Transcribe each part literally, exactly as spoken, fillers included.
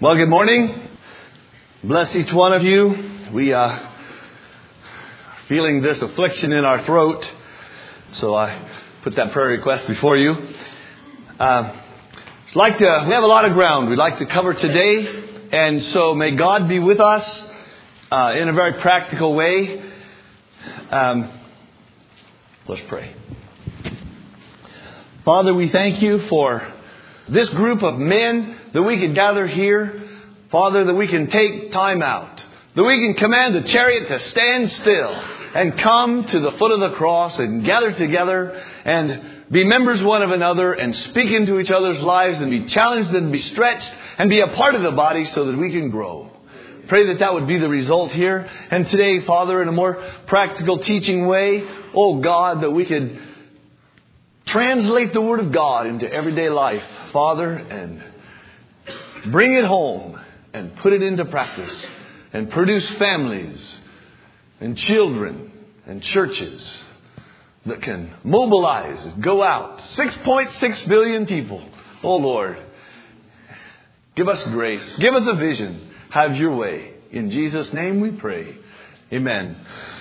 Well, good morning. Bless each one of you. We uh, are feeling this affliction in our throat, so I put that prayer request before you. Uh, like to, we have a lot of ground we'd like to cover today, and so may God be with us uh, in a very practical way. Um, let's pray. Father, we thank you for this group of men that we can gather here. Father, that we can take time out. That we can command the chariot to stand still and come to the foot of the cross and gather together and be members one of another and speak into each other's lives and be challenged and be stretched and be a part of the body so that we can grow. Pray that that would be the result here. And today, Father, in a more practical teaching way, oh God, that we could translate the Word of God into everyday life, Father, and bring it home and put it into practice and produce families and children and churches that can mobilize and go out. six point six billion people. Oh Lord, give us grace. Give us a vision. Have your way. In Jesus' name we pray. Amen.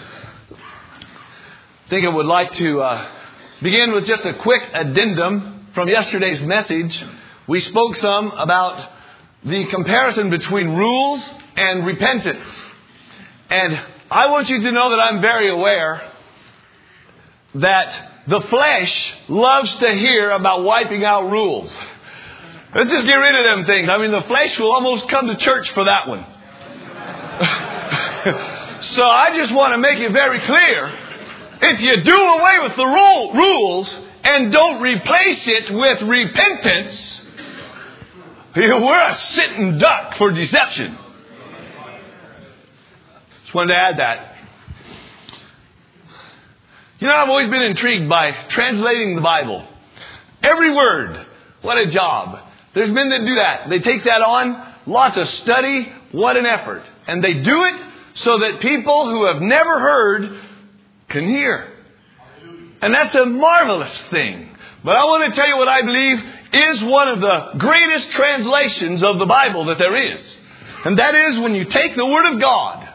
I think I would like to uh, begin with just a quick addendum from yesterday's message. We spoke some about the comparison between rules and repentance. And I want you to know that I'm very aware that the flesh loves to hear about wiping out rules. Let's just get rid of them things. I mean, the flesh will almost come to church for that one. So I just want to make it very clear. If you do away with the rule, rules and don't replace it with repentance, we're a sitting duck for deception. Just wanted to add that. You know, I've always been intrigued by translating the Bible. Every word. What a job. There's men that do that. They take that on. Lots of study. What an effort. And they do it so that people who have never heard can hear. And that's a marvelous thing. But I want to tell you what I believe is one of the greatest translations of the Bible that there is. And that is when you take the Word of God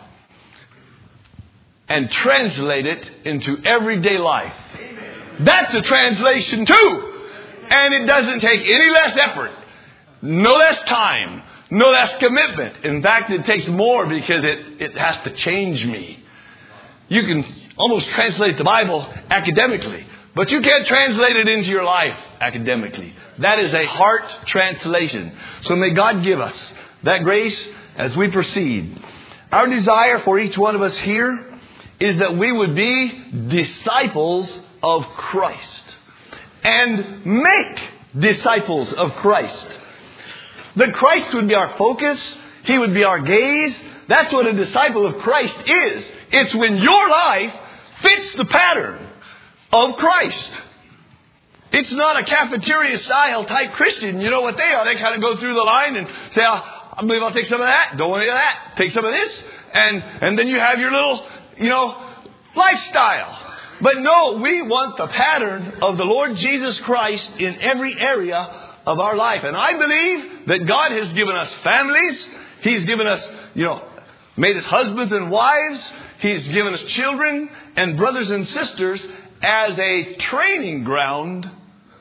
and translate it into everyday life. That's a translation too. And it doesn't take any less effort, no less time, no less commitment. In fact, it takes more because it, it has to change me. You can almost translate the Bible academically, but you can't translate it into your life academically. That is a heart translation. So may God give us that grace as we proceed. Our desire for each one of us here is that we would be disciples of Christ and make disciples of Christ. That Christ would be our focus. He would be our gaze. That's what a disciple of Christ is. It's when your life fits the pattern of Christ. It's not a cafeteria style type Christian. You know what they are? They kind of go through the line and say, oh, I believe I'll take some of that. Don't want any of that. Take some of this. And, and then you have your little, you know, lifestyle. But no, we want the pattern of the Lord Jesus Christ in every area of our life. And I believe that God has given us families. He's given us, you know, made us husbands and wives. He's given us children and brothers and sisters as a training ground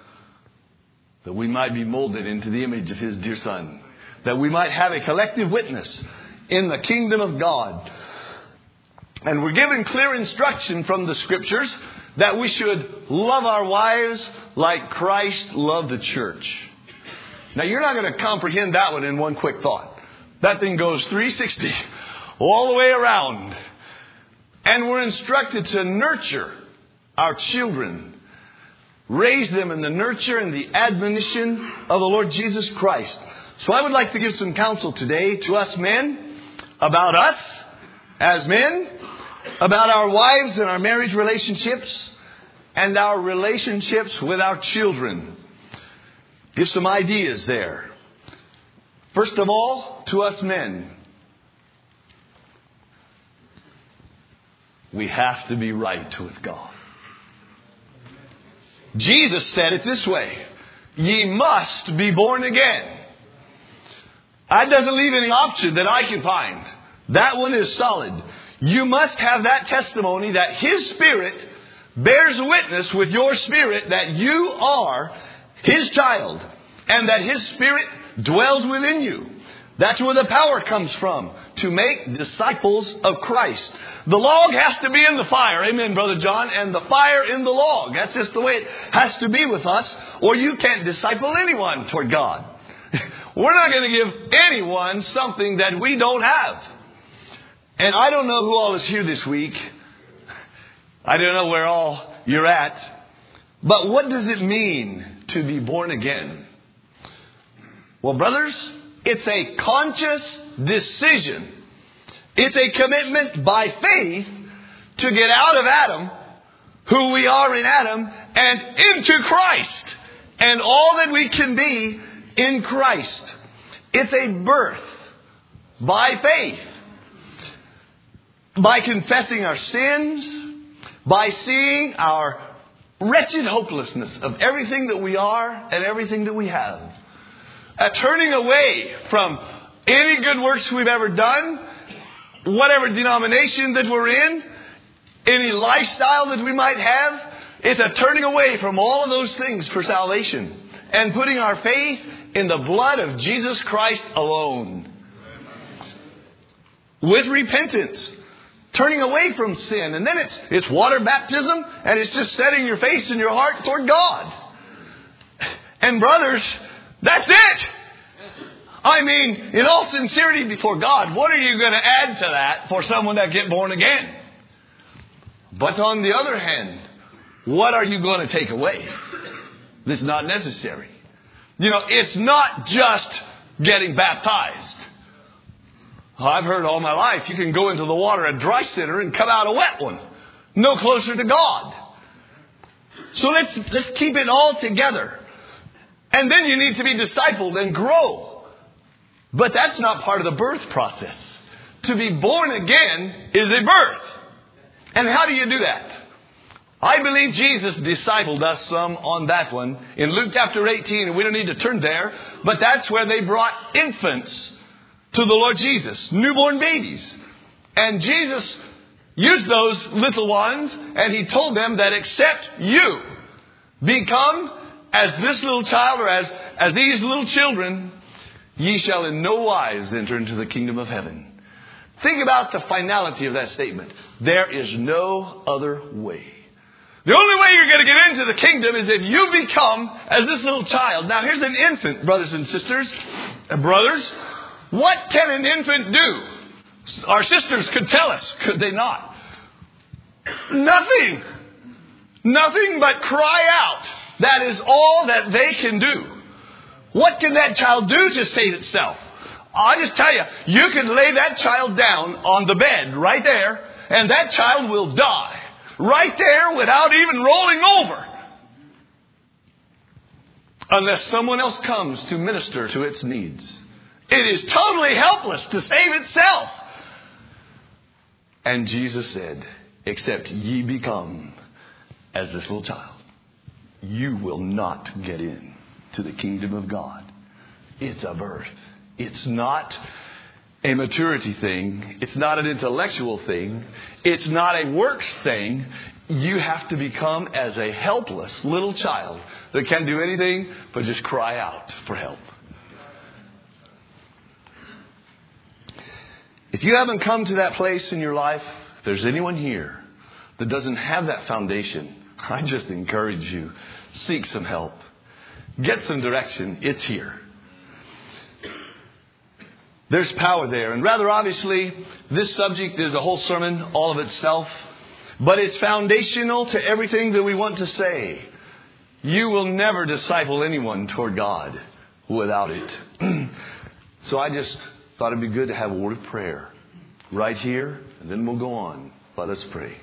that we might be molded into the image of His dear Son. That we might have a collective witness in the kingdom of God. And we're given clear instruction from the Scriptures that we should love our wives like Christ loved the church. Now, you're not going to comprehend that one in one quick thought. That thing goes three sixty all the way around. And we're instructed to nurture our children. Raise them in the nurture and the admonition of the Lord Jesus Christ. So I would like to give some counsel today to us men about us as men, about our wives and our marriage relationships, and our relationships with our children. Give some ideas there. First of all, to us men, we have to be right with God. Jesus said it this way: ye must be born again. That doesn't leave any option that I can find. That one is solid. You must have that testimony that His Spirit bears witness with your spirit that you are His child and that His Spirit dwells within you. That's where the power comes from, to make disciples of Christ. The log has to be in the fire. Amen, Brother John. And the fire in the log. That's just the way it has to be with us, or you can't disciple anyone toward God. We're not going to give anyone something that we don't have. And I don't know who all is here this week. I don't know where all you're at. But what does it mean to be born again? Well, brothers, it's a conscious decision. It's a commitment by faith to get out of Adam, who we are in Adam, and into Christ. And all that we can be in Christ. It's a birth by faith. By confessing our sins. By seeing our wretched hopelessness of everything that we are and everything that we have. A turning away from any good works we've ever done, whatever denomination that we're in, any lifestyle that we might have. It's a turning away from all of those things for salvation and putting our faith in the blood of Jesus Christ alone. With repentance. Turning away from sin. And then it's it's water baptism, and it's just setting your face and your heart toward God. And brothers, that's it. I mean, in all sincerity before God, what are you going to add to that for someone that get born again? But on the other hand, what are you going to take away that's not necessary? You know, it's not just getting baptized. I've heard all my life, you can go into the water a dry sinner and come out a wet one. No closer to God. So let's, let's keep it all together. And then you need to be discipled and grow. But that's not part of the birth process. To be born again is a birth. And how do you do that? I believe Jesus discipled us some on that one in Luke chapter eighteen. And we don't need to turn there. But that's where they brought infants to the Lord Jesus. Newborn babies. And Jesus used those little ones. And He told them that except you become as this little child or as, as these little children, ye shall in no wise enter into the kingdom of heaven. Think about the finality of that statement. There is no other way. The only way you're going to get into the kingdom is if you become as this little child. Now here's an infant, brothers and sisters. And brothers, what can an infant do? Our sisters could tell us, could they not? Nothing. Nothing but cry out. That is all that they can do. What can that child do to save itself? I just tell you, you can lay that child down on the bed right there, and that child will die right there without even rolling over. Unless someone else comes to minister to its needs. It is totally helpless to save itself. And Jesus said, except ye become as this little child, you will not get in to the kingdom of God. It's a birth. It's not a maturity thing. It's not an intellectual thing. It's not a works thing. You have to become as a helpless little child that can't do anything but just cry out for help. If you haven't come to that place in your life, if there's anyone here that doesn't have that foundation, I just encourage you, seek some help. Get some direction. It's here. There's power there. And rather obviously, this subject is a whole sermon all of itself. But it's foundational to everything that we want to say. You will never disciple anyone toward God without it. So I just thought it'd be good to have a word of prayer right here. And then we'll go on. Let us pray.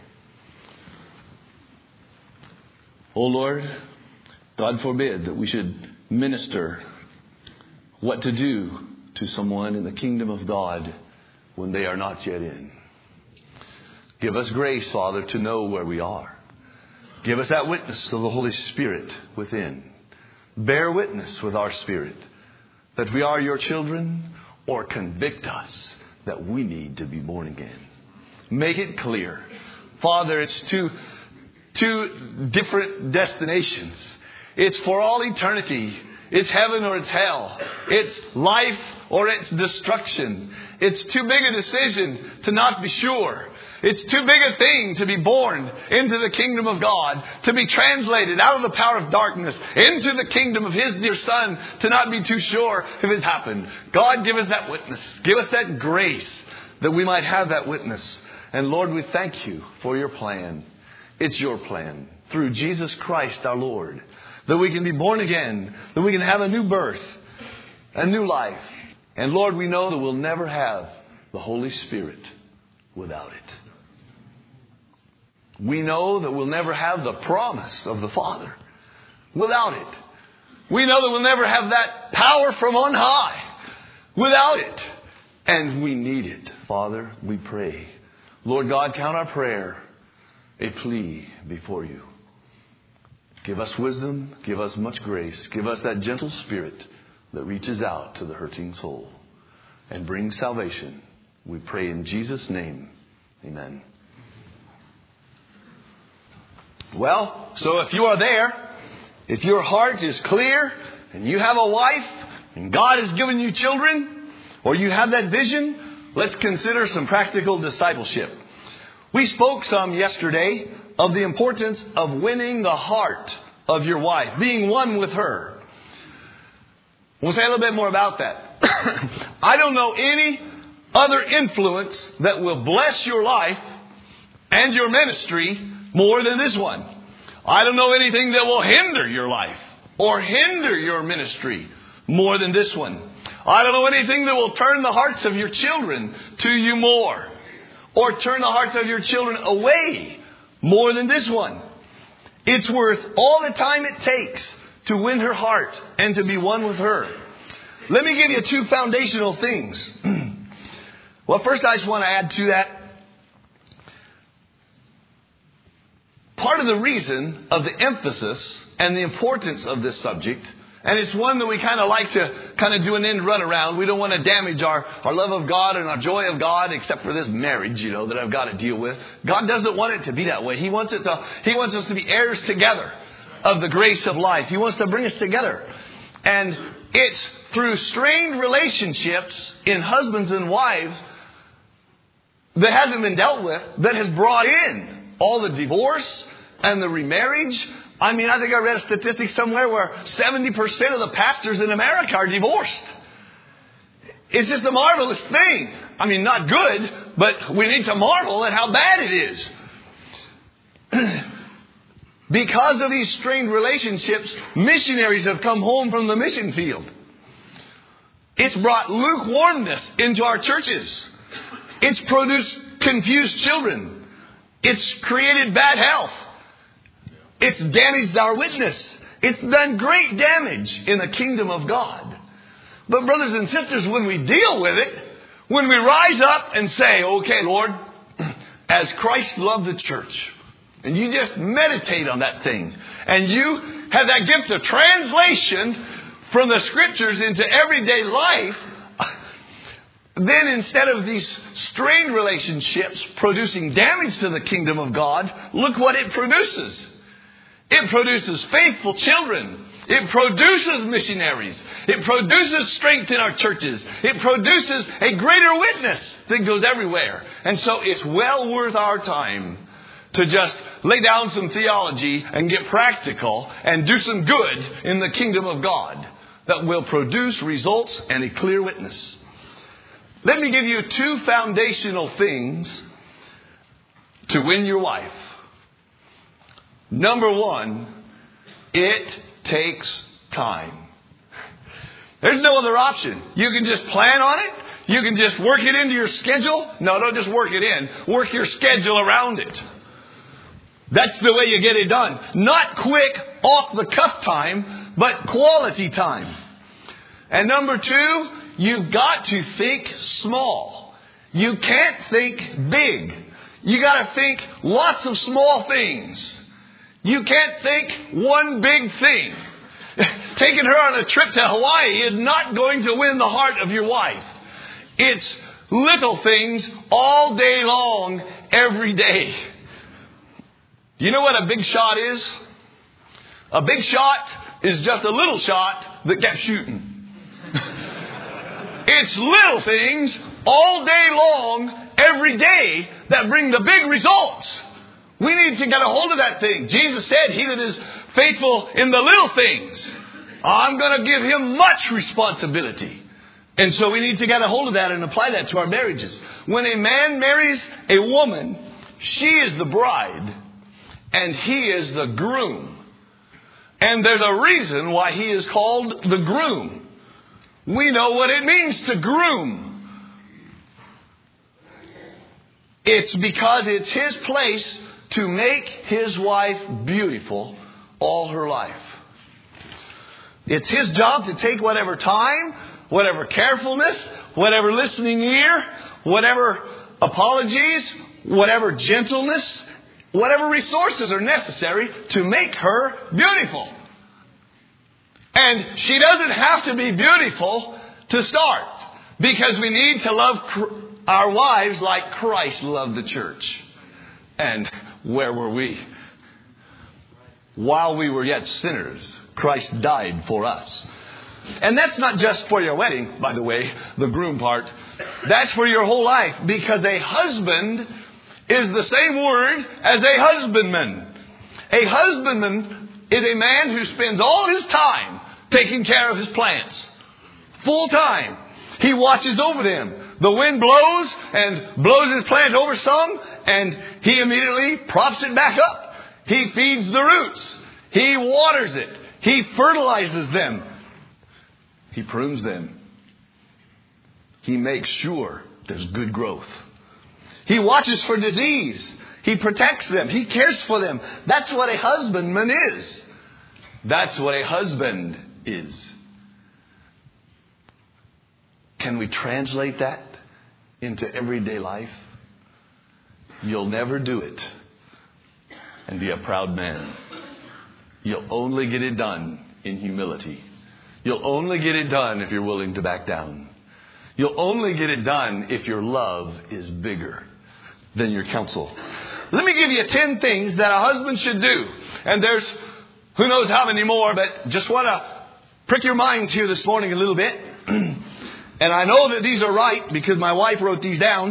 Oh Lord, God forbid that we should minister what to do to someone in the kingdom of God when they are not yet in. Give us grace, Father, to know where we are. Give us that witness of the Holy Spirit within. Bear witness with our spirit that we are your children, or convict us that we need to be born again. Make it clear. Father, it's two, two different destinations. It's for all eternity. It's heaven or it's hell. It's life or it's destruction. It's too big a decision to not be sure. It's too big a thing to be born into the kingdom of God, to be translated out of the power of darkness into the kingdom of His dear Son, to not be too sure if it's happened. God, give us that witness. Give us that grace that we might have that witness. And Lord, we thank you for your plan. It's your plan through Jesus Christ our Lord, that we can be born again, that we can have a new birth, a new life. And Lord, we know that we'll never have the Holy Spirit without it. We know that we'll never have the promise of the Father without it. We know that we'll never have that power from on high without it. And we need it. Father, we pray. Lord God, count our prayer a plea before you. Give us wisdom. Give us much grace. Give us that gentle spirit that reaches out to the hurting soul and brings salvation. We pray in Jesus' name. Amen. Well, so if you are there, if your heart is clear and you have a wife and God has given you children, or you have that vision, let's consider some practical discipleship. We spoke some yesterday of the importance of winning the heart of your wife, being one with her. We'll say a little bit more about that. I don't know any other influence that will bless your life and your ministry more than this one. I don't know anything that will hinder your life or hinder your ministry more than this one. I don't know anything that will turn the hearts of your children to you more, or turn the hearts of your children away more than this one. It's worth all the time it takes to win her heart and to be one with her. Let me give you two foundational things. Well, first I just want to add to that. Part of the reason of the emphasis and the importance of this subject, and it's one that we kind of like to kind of do an end run around. We don't want to damage our, our love of God and our joy of God, except for this marriage, you know, that I've got to deal with. God doesn't want it to be that way. He wants it to, He wants us to be heirs together of the grace of life. He wants to bring us together. And it's through strained relationships in husbands and wives that hasn't been dealt with that has brought in all the divorce and the remarriage. I mean, I think I read a statistic somewhere where seventy percent of the pastors in America are divorced. It's just a marvelous thing. I mean, not good, but we need to marvel at how bad it is. Because of these strained relationships, missionaries have come home from the mission field. It's brought lukewarmness into our churches. It's produced confused children. It's created bad health. It's damaged our witness. It's done great damage in the kingdom of God. But brothers and sisters, when we deal with it, when we rise up and say, okay, Lord, as Christ loved the church, and you just meditate on that thing, and you have that gift of translation from the scriptures into everyday life, then instead of these strained relationships producing damage to the kingdom of God, look what it produces. It produces faithful children. It produces missionaries. It produces strength in our churches. It produces a greater witness that goes everywhere. And so it's well worth our time to just lay down some theology and get practical and do some good in the kingdom of God that will produce results and a clear witness. Let me give you two foundational things to win your wife. Number one, it takes time. There's no other option. You can just plan on it. You can just work it into your schedule. No, don't just work it in. Work your schedule around it. That's the way you get it done. Not quick, off the cuff time, but quality time. And number two, you've got to think small. You can't think big. You got to think lots of small things. You can't think one big thing. Taking her on a trip to Hawaii is not going to win the heart of your wife. It's little things all day long, every day. You know what a big shot is? A big shot is just a little shot that kept shooting. It's little things all day long, every day, that bring the big results. We need to get a hold of that thing. Jesus said, he that is faithful in the little things, I'm going to give him much responsibility. And so we need to get a hold of that and apply that to our marriages. When a man marries a woman, she is the bride and he is the groom. And there's a reason why he is called the groom. We know what it means to groom. It's because it's his place to make his wife beautiful all her life. It's his job to take whatever time, whatever carefulness, whatever listening ear, whatever apologies, whatever gentleness, whatever resources are necessary to make her beautiful. And she doesn't have to be beautiful to start, because we need to love our wives like Christ loved the church. And where were we? While we were yet sinners, Christ died for us. And that's not just for your wedding, by the way, the groom part. That's for your whole life, because a husband is the same word as a husbandman. A husbandman is a man who spends all his time taking care of his plants. Full time. He watches over them. The wind blows and blows his plant over some, and he immediately props it back up. He feeds the roots. He waters it. He fertilizes them. He prunes them. He makes sure there's good growth. He watches for disease. He protects them. He cares for them. That's what a husbandman is. That's what a husband is. Can we translate that into everyday life? You'll never do it and be a proud man. You'll only get it done in humility. You'll only get it done if you're willing to back down. You'll only get it done if your love is bigger than your counsel. Let me give you ten things that a husband should do. And there's who knows how many more, but just want to prick your minds here this morning a little bit. And I know that these are right because my wife wrote these down.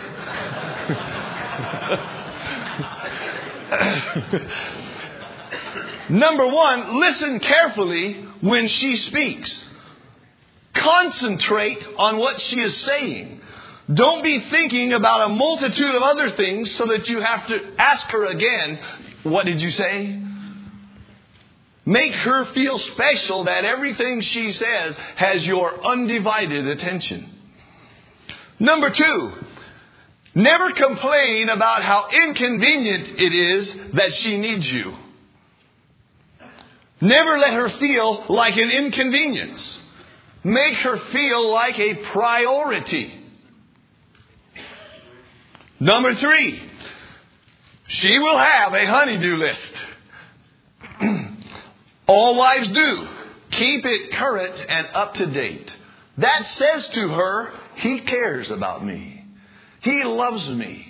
Number one, listen carefully when she speaks. Concentrate on what she is saying. Don't be thinking about a multitude of other things so that you have to ask her again, what did you say? Make her feel special that everything she says has your undivided attention. Number two, never complain about how inconvenient it is that she needs you. Never let her feel like an inconvenience. Make her feel like a priority. Number three, she will have a honey-do list. All wives do. Keep it current and up to date. That says to her, he cares about me. He loves me.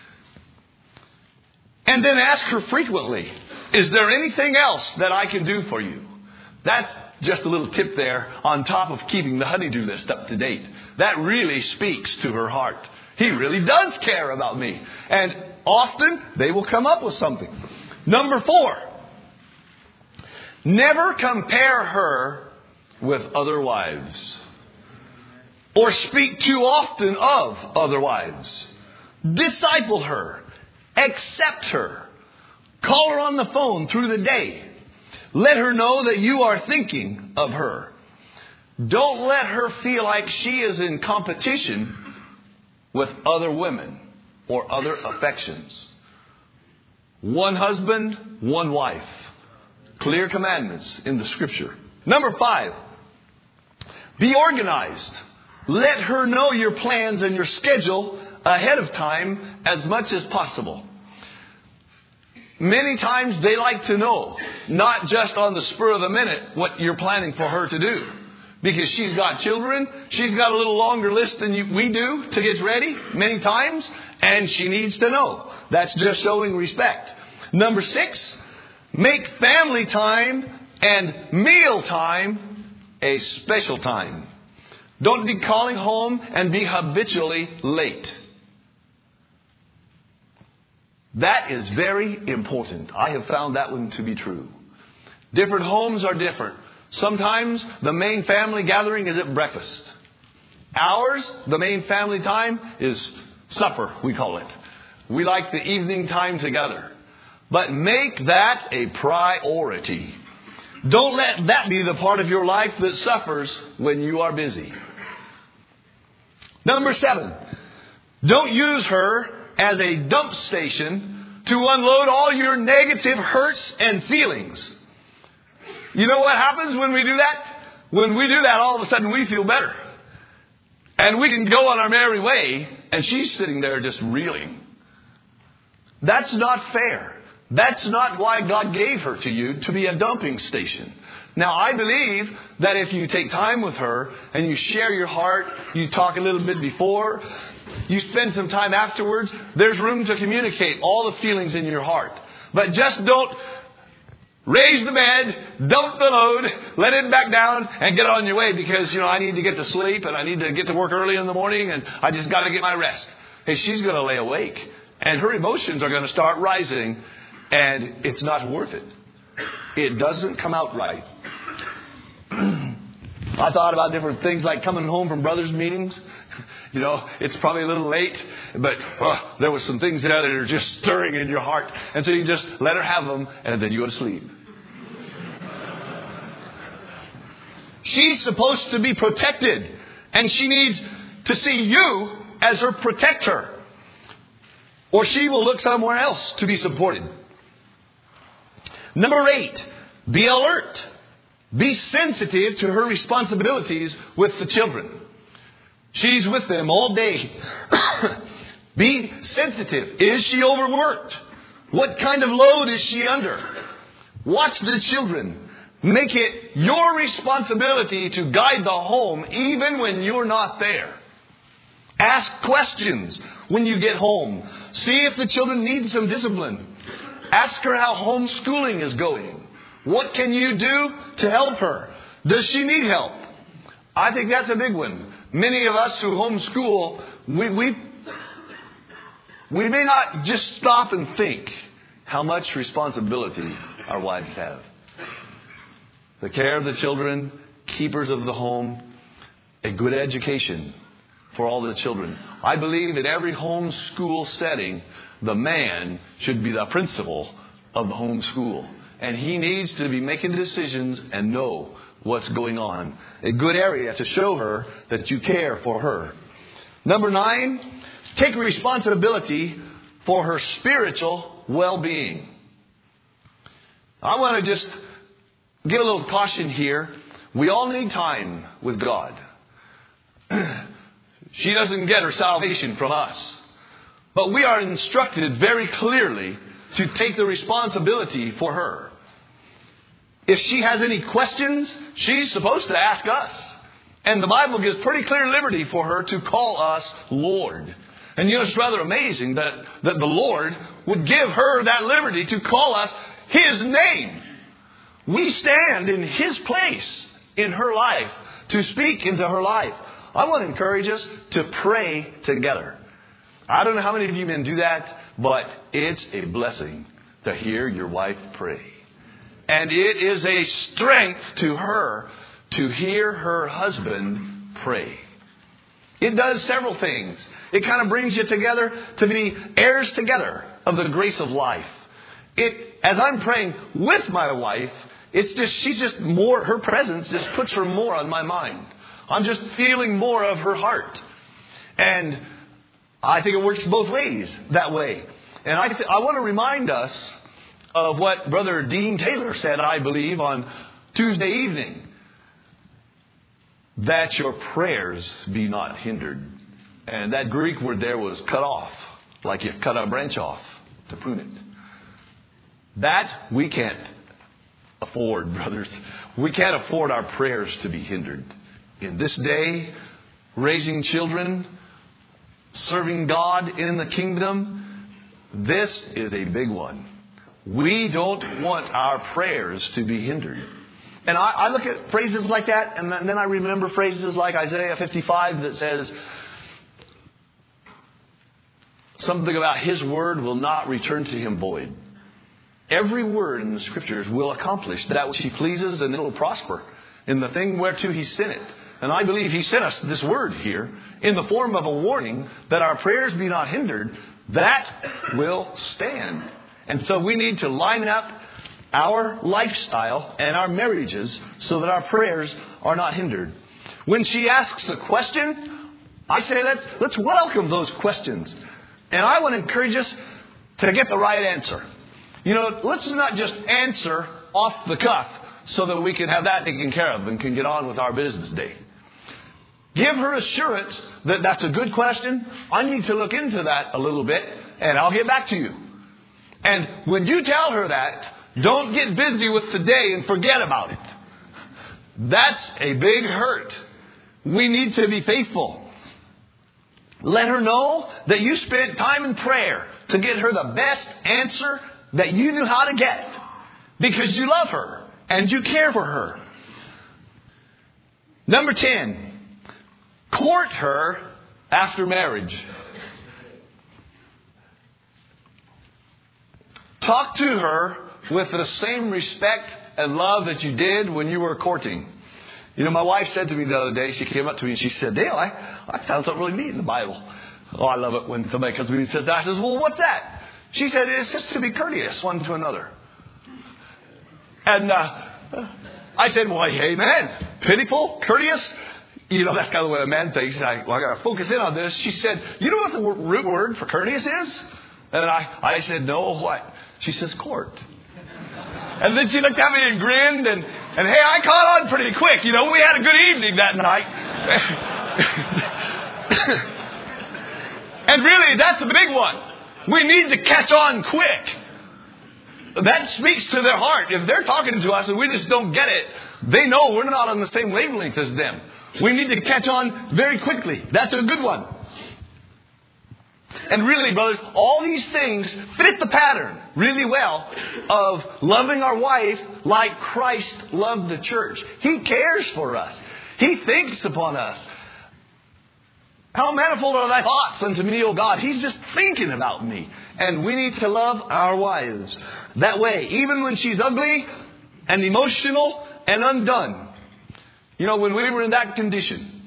And then ask her frequently, is there anything else that I can do for you? That's just a little tip there on top of keeping the honey-do list up to date. That really speaks to her heart. He really does care about me. And often they will come up with something. Number four, never compare her with other wives or speak too often of other wives. Disciple her. Accept her. Call her on the phone through the day. Let her know that you are thinking of her. Don't let her feel like she is in competition with other women or other affections. One husband, one wife. Clear commandments in the Scripture. Number five, be organized. Let her know your plans and your schedule ahead of time as much as possible. Many times they like to know, not just on the spur of the minute, what you're planning for her to do. because she's got children. She's got a little longer list than you, we do to get ready many times. And she needs to know. That's just showing respect. Number six, make family time and meal time a special time. Don't be calling home and be habitually late. That is very important. I have found that one to be true. Different homes are different. Sometimes the main family gathering is at breakfast. Ours, the main family time, is supper, we call it. We like the evening time together. But make that a priority. Don't let that be the part of your life that suffers when you are busy. Number seven, don't use her as a dump station to unload all your negative hurts and feelings. You know what happens when we do that? When we do that, all of a sudden we feel better. And we can go on our merry way, and she's sitting there just reeling. That's not fair. That's not why God gave her to you, to be a dumping station. Now, I believe that if you take time with her and you share your heart, you talk a little bit before, you spend some time afterwards, there's room to communicate all the feelings in your heart. But just don't raise the bed, dump the load, let it back down, and get on your way because, you know, I need to get to sleep and I need to get to work early in the morning and I just got to get my rest. Hey, she's going to lay awake and her emotions are going to start rising and it's not worth it. It doesn't come out right. I thought about different things like coming home from brothers' meetings. You know, it's probably a little late, but oh, there was some things there that are just stirring in your heart. And so you just let her have them and then you go to sleep. She's supposed to be protected and she needs to see you as her protector. Or she will look somewhere else to be supported. Number eight, be alert. Be sensitive to her responsibilities with the children. She's with them all day. Be sensitive. Is she overworked? What kind of load is she under? Watch the children. Make it your responsibility to guide the home even when you're not there. Ask questions when you get home. See if the children need some discipline. Ask her how homeschooling is going. What can you do to help her? Does she need help? I think that's a big one. Many of us who homeschool, we, we, we may not just stop and think how much responsibility our wives have. The care of the children, keepers of the home, a good education for all the children. I believe in every homeschool setting, the man should be the principal of the homeschool. And he needs to be making decisions and know what's going on. A good area to show her that you care for her. Number nine, take responsibility for her spiritual well-being. I want to just give a little caution here. We all need time with God. She doesn't get her salvation from us. But we are instructed very clearly to take the responsibility for her. If she has any questions, she's supposed to ask us. And the Bible gives pretty clear liberty for her to call us Lord. And you know, it's rather amazing that, that the Lord would give her that liberty to call us His name. We stand in His place in her life to speak into her life. I want to encourage us to pray together. I don't know how many of you men do that, but it's a blessing to hear your wife pray. And it is a strength to her to hear her husband pray. It does several things. It kind of brings you together to be heirs together of the grace of life. It, as I'm praying with my wife, it's just, she's just more, her presence just puts her more on my mind. I'm just feeling more of her heart. And I think it works both ways that way. And I, th- I want to remind us of what Brother Dean Taylor said, I believe, on Tuesday evening. That your prayers be not hindered. And that Greek word there was cut off, like you cut a branch off to prune it. That we can't afford, brothers. We can't afford our prayers to be hindered. in this day, raising children, serving God in the kingdom, this is a big one. We don't want our prayers to be hindered. And I, I look at phrases like that, and then I remember phrases like Isaiah fifty-five that says something about His word will not return to Him void. Every word in the Scriptures will accomplish that which He pleases, and it will prosper in the thing whereto He sent it. And I believe He sent us this word here in the form of a warning that our prayers be not hindered. That will stand. And so we need to line up our lifestyle and our marriages so that our prayers are not hindered. When she asks a question, I say let's let's welcome those questions. And I want to encourage us to get the right answer. You know, let's not just answer off the cuff so that we can have that taken care of and can get on with our business day. Give her assurance that that's a good question. I need to look into that a little bit, and I'll get back to you. And when you tell her that, don't get busy with today and forget about it. That's a big hurt. We need to be faithful. Let her know that you spent time in prayer to get her the best answer that you knew how to get, because you love her and you care for her. Number ten, court her after marriage. Talk to her with the same respect and love that you did when you were courting. You know, my wife said to me the other day, she came up to me and she said, Dale, I, I found something really neat in the Bible. Oh, I love it when somebody comes to me and says that. I says, well, what's that? She said, it's just to be courteous one to another. And uh, I said, well, hey, man, pitiful, courteous. You know, that's kind of what a man thinks. I, well, I got to focus in on this. She said, you know what the root word for courteous is? And I, I said, no, what? She says, court. And then she looked at me and grinned, and, and hey, I caught on pretty quick. You know, we had a good evening that night. And really, that's a big one. We need to catch on quick. That speaks to their heart. If they're talking to us and we just don't get it, they know we're not on the same wavelength as them. We need to catch on very quickly. That's a good one. And really, brothers, all these things fit the pattern really well of loving our wife like Christ loved the church. He cares for us. He thinks upon us. How manifold are thy thoughts unto me, O God? He's just thinking about me. And we need to love our wives that way, even when she's ugly and emotional and undone. You know, when we were in that condition,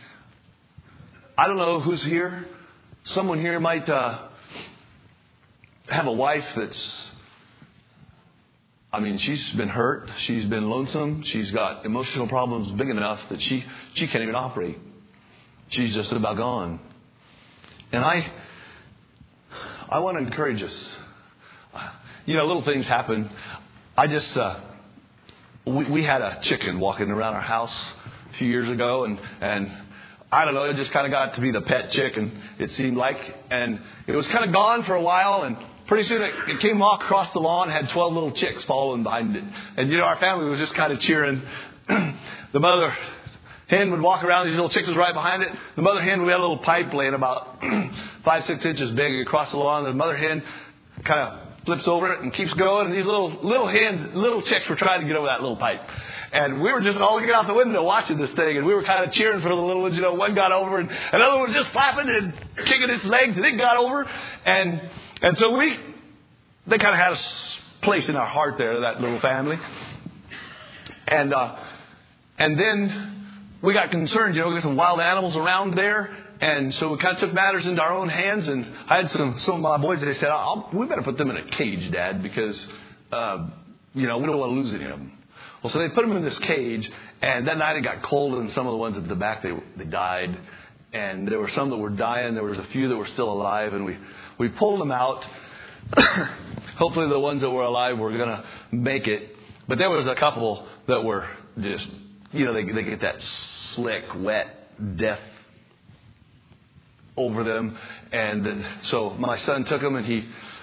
I don't know who's here. Someone here might uh, have a wife that's, I mean, she's been hurt. She's been lonesome. She's got emotional problems big enough that she, she can't even operate. She's just about gone. And I, I want to encourage us. You know, little things happen. I just, uh, we, we had a chicken walking around our house a few years ago, and, and I don't know, it just kind of got to be the pet chicken, it seemed like. And it was kind of gone for a while, and pretty soon it, it came off across the lawn, had twelve little chicks following behind it. And, you know, our family was just kind of cheering. The mother hen would walk around, these little chicks was right behind it. The mother hen, we had a little pipe laying about five, six inches big across the lawn. The mother hen kind of flips over it and keeps going. And these little little hens, little chicks were trying to get over that little pipe. And we were just all looking out the window watching this thing. And we were kind of cheering for the little ones. You know, one got over and another one was just flapping and kicking its legs. And it got over. And and so we, they kind of had a place in our heart there, that little family. And uh, and then we got concerned, you know, there's some wild animals around there. And so we kind of took matters into our own hands. And I had some, some of my boys, they said, I'll, we better put them in a cage, Dad, because, uh, you know, we don't want to lose any of them. Well, so they put them in this cage. And that night it got cold, and some of the ones at the back, they they died. And there were some that were dying. There was a few that were still alive. And we, we pulled them out. Hopefully the ones that were alive were going to make it. But there was a couple that were just, you know, they, they get that slick, wet death over them. And so my son took them, and he,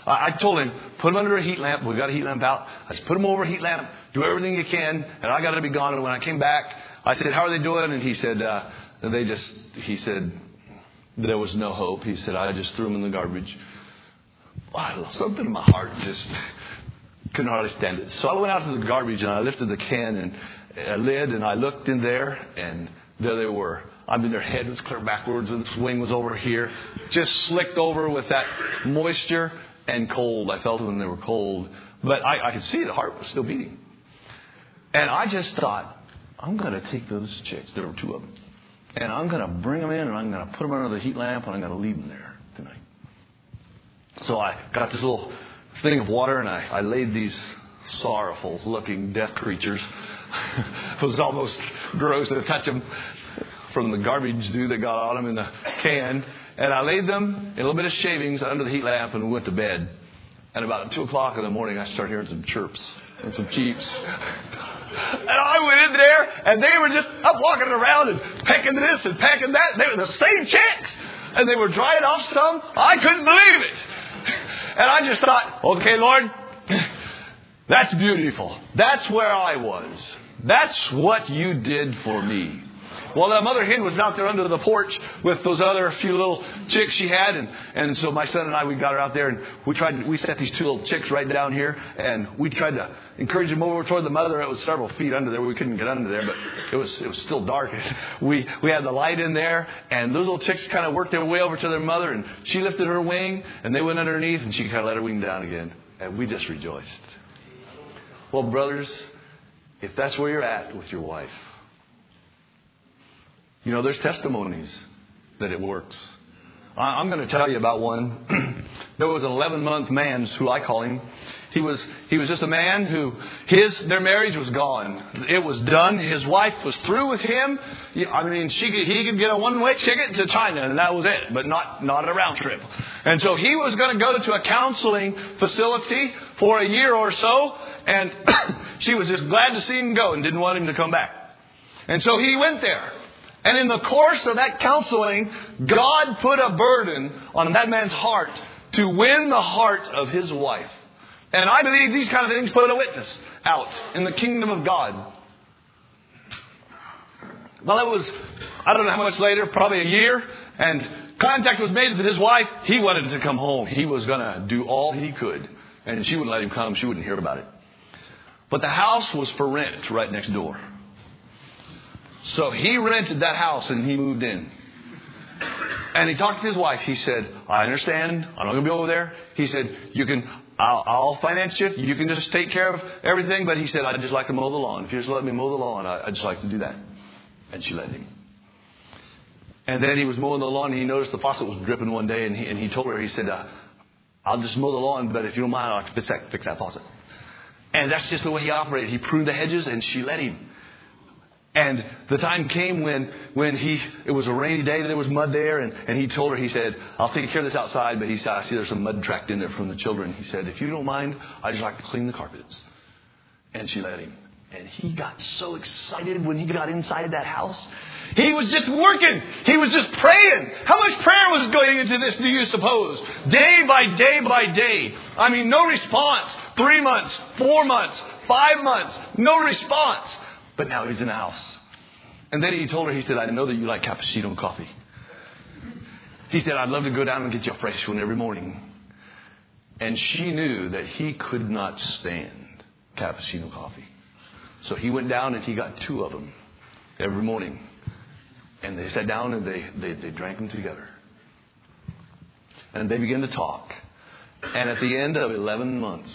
I, I told him, put them under a heat lamp. We got a heat lamp out. I said, put them over a heat lamp. Do everything you can. And I got to be gone. And when I came back, I said, how are they doing? And he said, uh, they just, he said, there was no hope. He said, I just threw them in the garbage. Wow, something in my heart just couldn't hardly stand it. So I went out to the garbage and I lifted the can and a lid and I looked in there and there they were. I mean, their head was clear backwards and the wing was over here, just slicked over with that moisture and cold. I felt it when they were cold, but I, I could see the heart was still beating. And I just thought, I'm going to take those chicks. There were two of them. And I'm going to bring them in and I'm going to put them under the heat lamp and I'm going to leave them there tonight. So I got this little thing of water and I, I laid these sorrowful looking death creatures. It was almost gross to touch them from the garbage dew that got on them in the can. And I laid them in a little bit of shavings under the heat lamp and we went to bed. And about two o'clock in the morning, I started hearing some chirps and some cheeps. And I went in there and they were just up walking around and pecking this and pecking that. They were the same chicks. And they were drying off some. I couldn't believe it. And I just thought, okay, Lord, that's beautiful. That's where I was. That's what you did for me. Well, that mother hen was out there under the porch with those other few little chicks she had. And, and so my son and I, we got her out there and we tried, we set these two little chicks right down here. And we tried to encourage them over toward the mother. It was several feet under there. We couldn't get under there, but it was, it was still dark. We, we had the light in there and those little chicks kind of worked their way over to their mother and she lifted her wing and they went underneath and she kind of let her wing down again. And we just rejoiced. Well, brothers, if that's where you're at with your wife, you know, there's testimonies that it works. I'm going to tell you about one. There was an eleven-month man, who I call him. He was he was just a man who his their marriage was gone. It was done. His wife was through with him. I mean, she could, he could get a one-way ticket to China, and that was it. But not not a round trip. And so he was going to go to a counseling facility for a year or so, and she was just glad to see him go and didn't want him to come back. And so he went there. And in the course of that counseling, God put a burden on that man's heart to win the heart of his wife. And I believe these kind of things put a witness out in the kingdom of God. Well, it was, I don't know how much later, probably a year, and contact was made with his wife. He wanted to come home. He was going to do all he could. And she wouldn't let him come. She wouldn't hear about it. But the house was for rent right next door. So he rented that house and he moved in. And he talked to his wife. He said, I understand. I'm not going to be over there. He said, you can, I'll, I'll finance you. You can just take care of everything. But he said, I'd just like to mow the lawn. If you just let me mow the lawn, I'd just like to do that. And she let him. And then he was mowing the lawn and he noticed the faucet was dripping one day. And he, and he told her, he said, uh, I'll just mow the lawn, but if you don't mind, I'll fix that, fix that faucet. And that's just the way he operated. He pruned the hedges and she let him. And the time came when, when he, it was a rainy day, there was mud there, and, and he told her, he said, I'll take care of this outside, but he said, I see there's some mud tracked in there from the children. He said, if you don't mind, I'd just like to clean the carpets. And she let him. And he got so excited when he got inside that house. He was just working. He was just praying. How much prayer was going into this, do you suppose? Day by day by day. I mean, no response. Three months, four months, five months, no response. But now he's in the house. And then he told her, he said, I know that you like cappuccino coffee. He said, I'd love to go down and get you a fresh one every morning. And she knew that he could not stand cappuccino coffee. So he went down and he got two of them every morning. And they sat down and they, they, they drank them together. And they began to talk. And at the end of eleven months,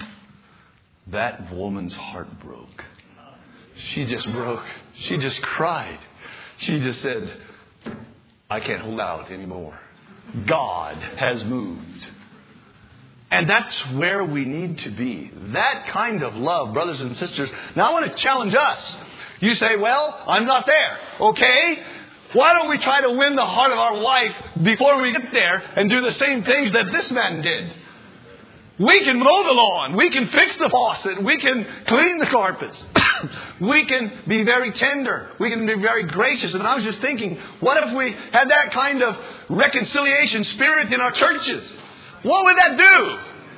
that woman's heart broke. She just broke. She just cried. She just said, I can't hold out anymore. God has moved. And that's where we need to be. That kind of love, brothers and sisters. Now I want to challenge us. You say, well, I'm not there. Okay. Why don't we try to win the heart of our wife before we get there and do the same things that this man did? We can mow the lawn. We can fix the faucet. We can clean the carpets. We can be very tender. We can be very gracious. And I was just thinking, what if we had that kind of reconciliation spirit in our churches? What would that do?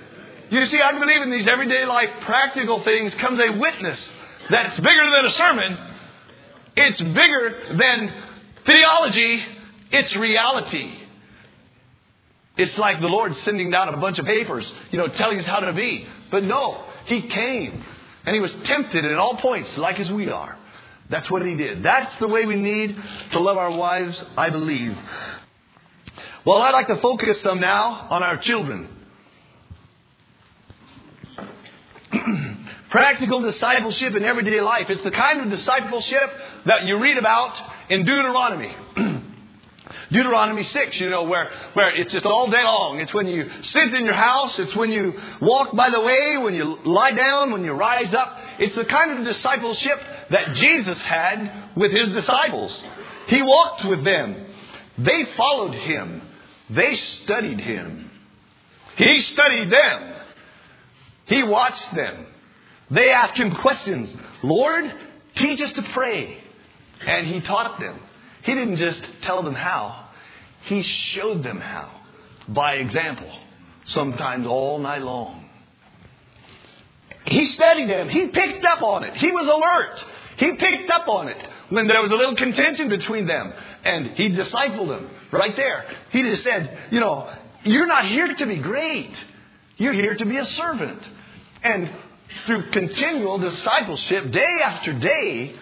You see, I believe in these everyday life practical things comes a witness that's bigger than a sermon. It's bigger than theology. It's reality. It's like the Lord sending down a bunch of papers, you know, telling us how to be. But no, He came and He was tempted in all points like as we are. That's what He did. That's the way we need to love our wives, I believe. Well, I'd like to focus some now on our children. Practical discipleship in everyday life. It's the kind of discipleship that you read about in Deuteronomy. Deuteronomy six, you know, where, where it's just all day long. It's when you sit in your house. It's when you walk by the way, when you lie down, when you rise up. It's the kind of discipleship that Jesus had with His disciples. He walked with them. They followed Him. They studied Him. He studied them. He watched them. They asked Him questions. Lord, teach us to pray. And He taught them. He didn't just tell them how. He showed them how. By example. Sometimes all night long. He studied them. He picked up on it. He was alert. He picked up on it when there was a little contention between them. And He discipled them right there. He just said, you know, you're not here to be great. You're here to be a servant. And through continual discipleship, day after day,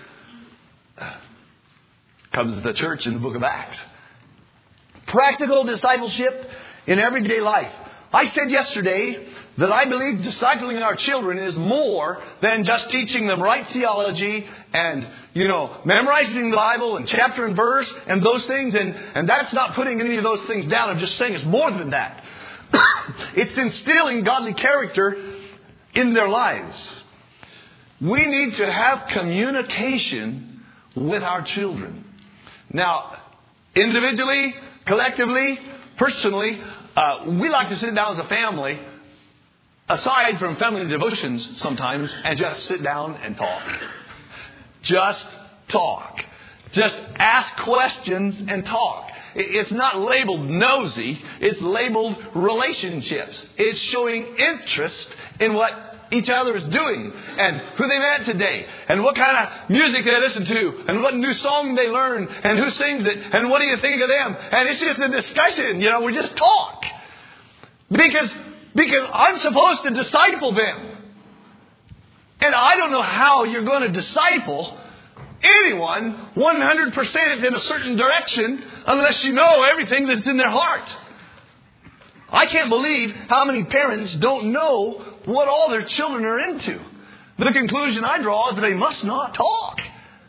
comes the church in the book of Acts. Practical discipleship in everyday life. I said yesterday that I believe discipling our children is more than just teaching them right theology and, you know, memorizing the Bible and chapter and verse and those things. And, and that's not putting any of those things down. I'm just saying it's more than that. It's instilling godly character in their lives. We need to have communication with our children. Now, individually, collectively, personally, uh, we like to sit down as a family, aside from family devotions sometimes, and just sit down and talk. Just talk. Just ask questions and talk. It's not labeled nosy. It's labeled relationships. It's showing interest in what each other is doing and who they met today and what kind of music they listen to and what new song they learn and who sings it and what do you think of them. And it's just a discussion. You know, we just talk. Because, because I'm supposed to disciple them. And I don't know how you're going to disciple anyone one hundred percent in a certain direction unless you know everything that's in their heart. I can't believe how many parents don't know what all their children are into. The conclusion I draw is that they must not talk.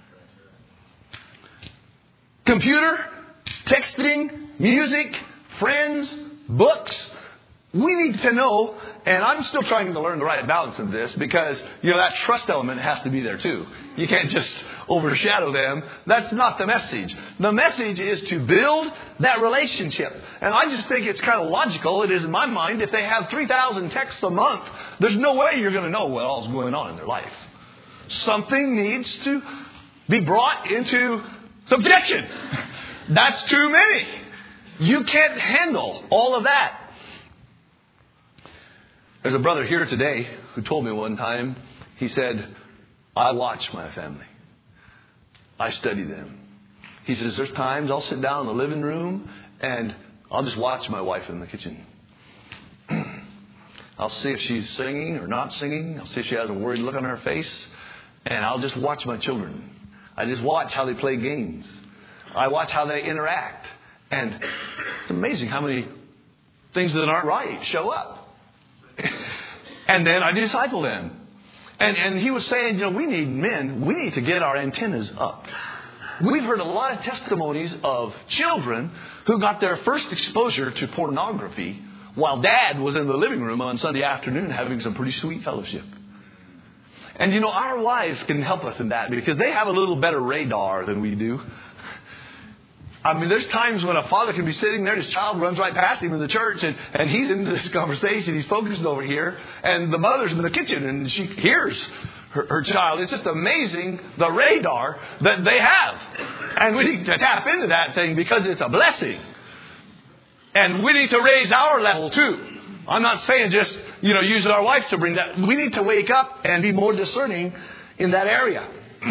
Computer, texting, music, friends, books. We need to know, and I'm still trying to learn the right balance of this because, you know, that trust element has to be there too. You can't just overshadow them. That's not the message. The message is to build that relationship. And I just think it's kind of logical. It is in my mind. If they have three thousand texts a month, there's no way you're going to know what all's going on in their life. Something needs to be brought into subjection. That's too many. You can't handle all of that. There's a brother here today who told me one time, he said, I watch my family. I study them. He says, there's times I'll sit down in the living room and I'll just watch my wife in the kitchen. I'll see if she's singing or not singing. I'll see if she has a worried look on her face. And I'll just watch my children. I just watch how they play games. I watch how they interact. And it's amazing how many things that aren't right show up. And then I disciple them. And and he was saying, you know, we need men, we need to get our antennas up. We've heard a lot of testimonies of children who got their first exposure to pornography while dad was in the living room on Sunday afternoon having some pretty sweet fellowship. And you know, our wives can help us in that because they have a little better radar than we do. I mean, there's times when a father can be sitting there, his child runs right past him in the church, and, and he's into this conversation, he's focused over here, and the mother's in the kitchen, and she hears her, her child. It's just amazing the radar that they have. And we need to tap into that thing because it's a blessing. And we need to raise our level too. I'm not saying just, you know, using our wife to bring that. We need to wake up and be more discerning in that area.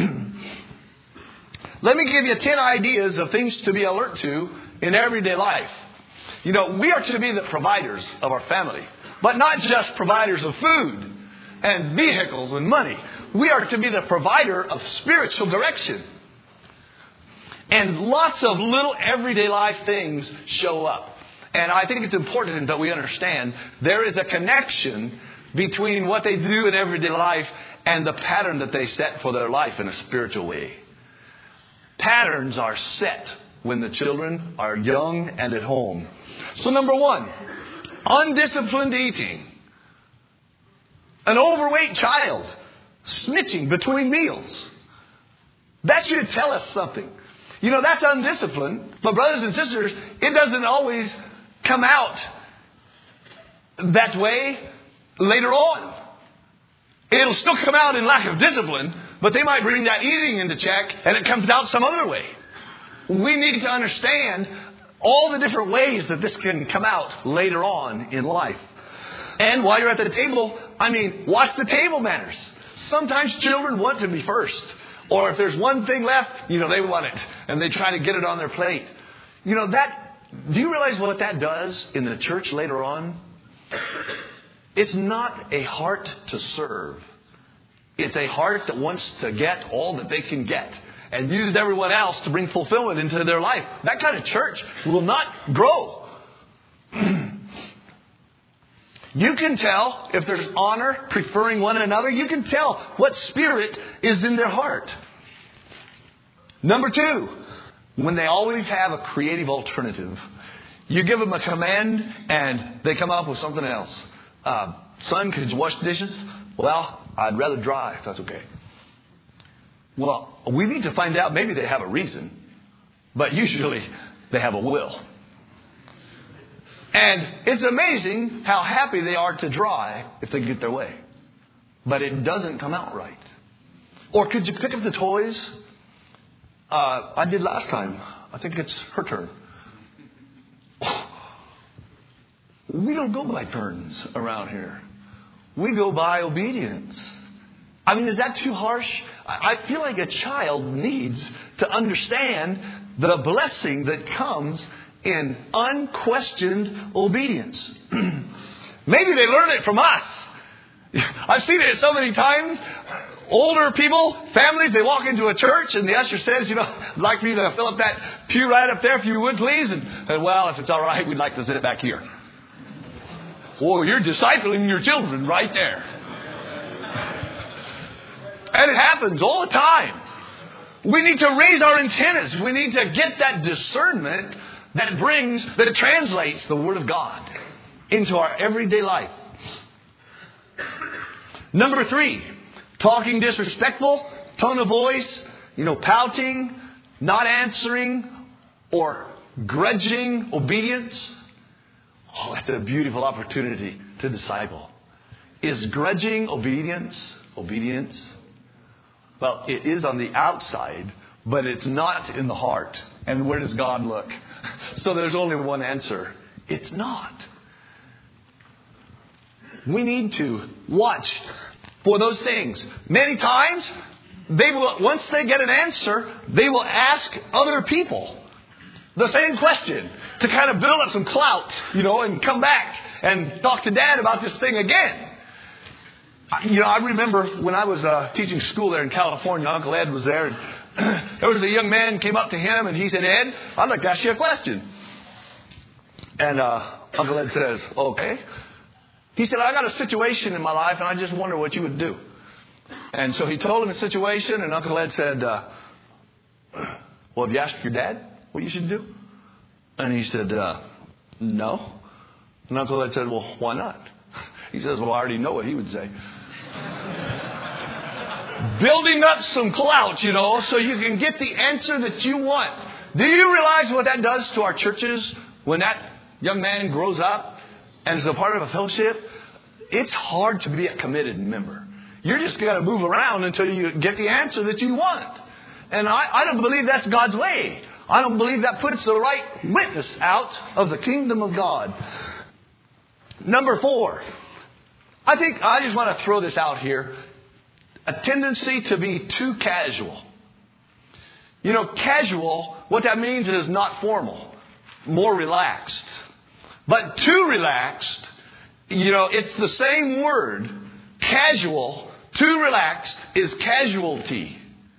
Let me give you ten ideas of things to be alert to in everyday life. You know, we are to be the providers of our family, but not just providers of food and vehicles and money. We are to be the provider of spiritual direction. And lots of little everyday life things show up. And I think it's important that we understand there is a connection between what they do in everyday life and the pattern that they set for their life in a spiritual way. Patterns are set when the children are young and at home. So number one, undisciplined eating. An overweight child snitching between meals. That should tell us something. You know, that's undisciplined. But brothers and sisters, it doesn't always come out that way later on. It'll still come out in lack of discipline, but they might bring that eating into check and it comes out some other way. We need to understand all the different ways that this can come out later on in life. And while you're at the table, I mean, watch the table manners. Sometimes children want to be first. Or if there's one thing left, you know, they want it. And they try to get it on their plate. You know, that, do you realize what that does in the church later on? It's not a heart to serve. It's a heart that wants to get all that they can get and use everyone else to bring fulfillment into their life. That kind of church will not grow. You can tell if there's honor, preferring one another. You can tell what spirit is in their heart. Number two, when they always have a creative alternative. You give them a command and they come up with something else. Uh, son, could you wash dishes? Well, I'd rather dry, if that's okay. Well, we need to find out. Maybe they have a reason, but usually they have a will. And it's amazing how happy they are to dry if they get their way. But it doesn't come out right. Or could you pick up the toys? Uh, I did last time. I think it's her turn. We don't go by turns around here. We go by obedience. I mean, is that too harsh? I feel like a child needs to understand the blessing that comes in unquestioned obedience. Maybe they learn it from us. I've seen it so many times. Older people, families, they walk into a church and the usher says, you know, I'd like for you to fill up that pew right up there if you would, please. And, and well, if it's all right, we'd like to sit it back here. Well, you're discipling your children right there. And it happens all the time. We need to raise our antennas. We need to get that discernment that brings, that it translates the Word of God into our everyday life. Number three, talking disrespectful, tone of voice, you know, pouting, not answering, or grudging obedience. Oh, that's a beautiful opportunity to disciple. Is grudging obedience obedience? Well, it is on the outside, but it's not in the heart. And where does God look? So there's only one answer. It's not. We need to watch for those things. Many times, they will, once they get an answer, they will ask other people the same question to kind of build up some clout, you know, and come back and talk to Dad about this thing again. You know, I remember when I was uh, teaching school there in California, Uncle Ed was there. And there was a young man came up to him and he said, Ed, I'd like to ask you a question. And uh, Uncle Ed says, okay. He said, I got a situation in my life and I just wonder what you would do. And so he told him the situation and Uncle Ed said, uh, well, have you asked your dad what you should do? And he said, uh, no. And Uncle Ed said, well, why not? He says, well, I already know what he would say. Building up some clout, you know, so you can get the answer that you want. Do you realize what that does to our churches when that young man grows up and is a part of a fellowship? It's hard to be a committed member. You're just going to move around until you get the answer that you want. And I, I don't believe that's God's way. I don't believe that puts the right witness out of the kingdom of God. Number four, I think I just want to throw this out here. A tendency to be too casual. You know, casual, what that means is not formal, more relaxed. But too relaxed, you know, it's the same word. Casual, too relaxed is casualty.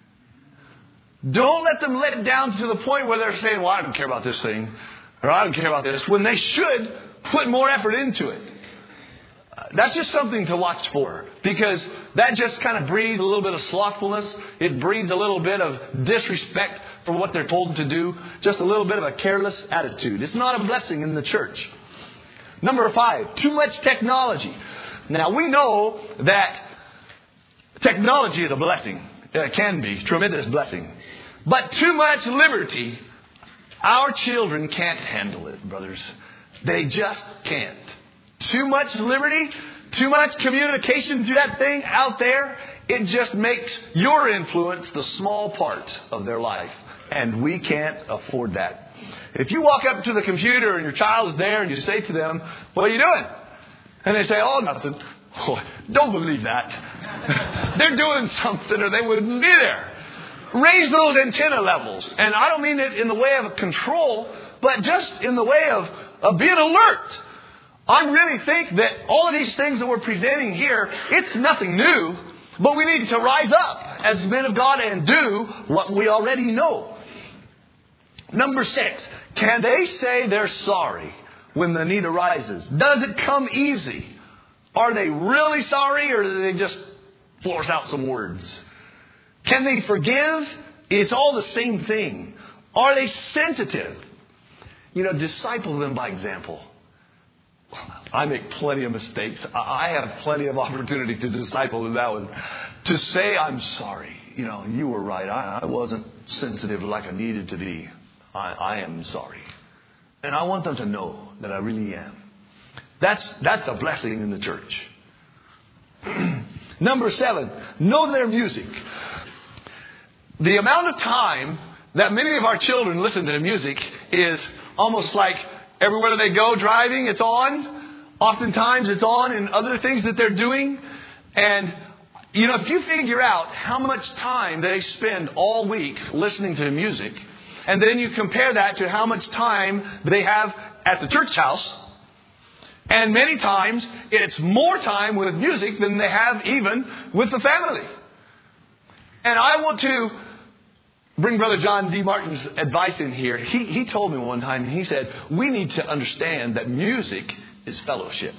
Don't let them let down to the point where they're saying, well, I don't care about this thing, or I don't care about this, when they should put more effort into it. That's just something to watch for, because that just kind of breeds a little bit of slothfulness. It breeds a little bit of disrespect for what they're told to do. Just a little bit of a careless attitude. It's not a blessing in the church. Number five, too much technology. Now, we know that technology is a blessing. It can be. Tremendous blessing. But too much liberty, our children can't handle it, brothers. They just can't. Too much liberty, too much communication to that thing out there, it just makes your influence the small part of their life. And we can't afford that. If you walk up to the computer and your child is there and you say to them, what are you doing? And they say, oh, nothing. Oh, don't believe that. They're doing something or they wouldn't be there. Raise those antenna levels. And I don't mean it in the way of control, but just in the way of, of being alert. I really think that all of these things that we're presenting here, it's nothing new, but we need to rise up as men of God and do what we already know. Number six, can they say they're sorry when the need arises? Does it come easy? Are they really sorry, or do they just force out some words? Can they forgive? It's all the same thing. Are they sensitive? You know, disciple them by example. I make plenty of mistakes. I have plenty of opportunity to disciple in that one. To say I'm sorry. You know, you were right. I, I wasn't sensitive like I needed to be. I, I am sorry. And I want them to know that I really am. That's, that's a blessing in the church. Number seven, know their music. The amount of time that many of our children listen to the music is almost like everywhere they go driving, it's on. Oftentimes it's on in other things that they're doing. And, you know, if you figure out how much time they spend all week listening to music, and then you compare that to how much time they have at the church house, and many times it's more time with music than they have even with the family. And I want to bring Brother John D. Martin's advice in here. He, he told me one time, he said, we need to understand that music is fellowship.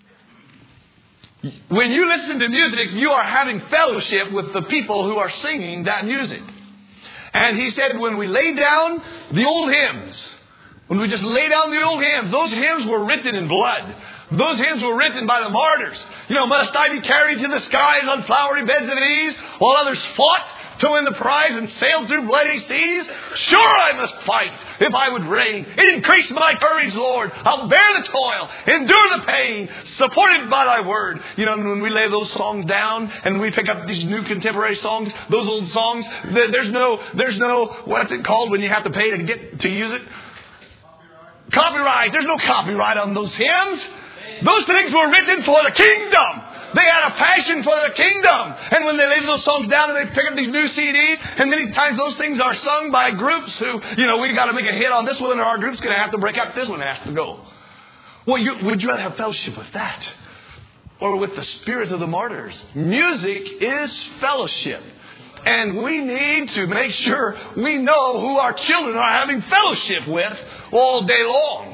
When you listen to music, you are having fellowship with the people who are singing that music. And he said, when we lay down the old hymns, when we just lay down the old hymns, those hymns were written in blood. Those hymns were written by the martyrs. You know, must I be carried to the skies on flowery beds of ease, while others fought to win the prize and sailed through bloody seas? Sure, I must fight if I would reign. It increased my courage, Lord. I'll bear the toil, endure the pain, supported by thy word. You know, when we lay those songs down and we pick up these new contemporary songs, those old songs, there's no, there's no, what's it called when you have to pay to get to use it? Copyright. Copyright. There's no copyright on those hymns. Those things were written for the kingdom. They had a passion for the kingdom. And when they lay those songs down and they pick up these new C Ds, and many times those things are sung by groups who, you know, we got to make a hit on this one, or our group's going to have to break up. This one has to go. Well, you, would you rather have fellowship with that, or with the spirit of the martyrs? Music is fellowship. And we need to make sure we know who our children are having fellowship with all day long.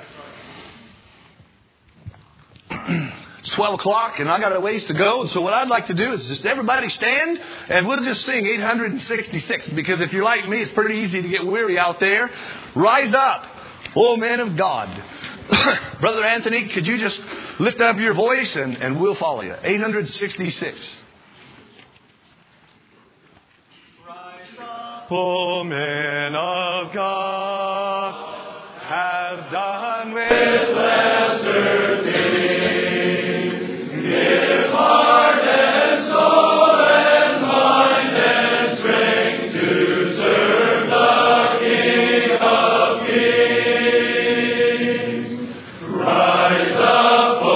It's twelve o'clock and I got a ways to go. And so what I'd like to do is just everybody stand and we'll just sing eight hundred sixty-six. Because if you're like me, it's pretty easy to get weary out there. Rise up, oh man of God. Brother Anthony, could you just lift up your voice and, and we'll follow you. eight hundred sixty-six. Rise up, oh man of God, have done with lesser things. Give heart and soul and mind and strength to serve the King of Kings. Rise up,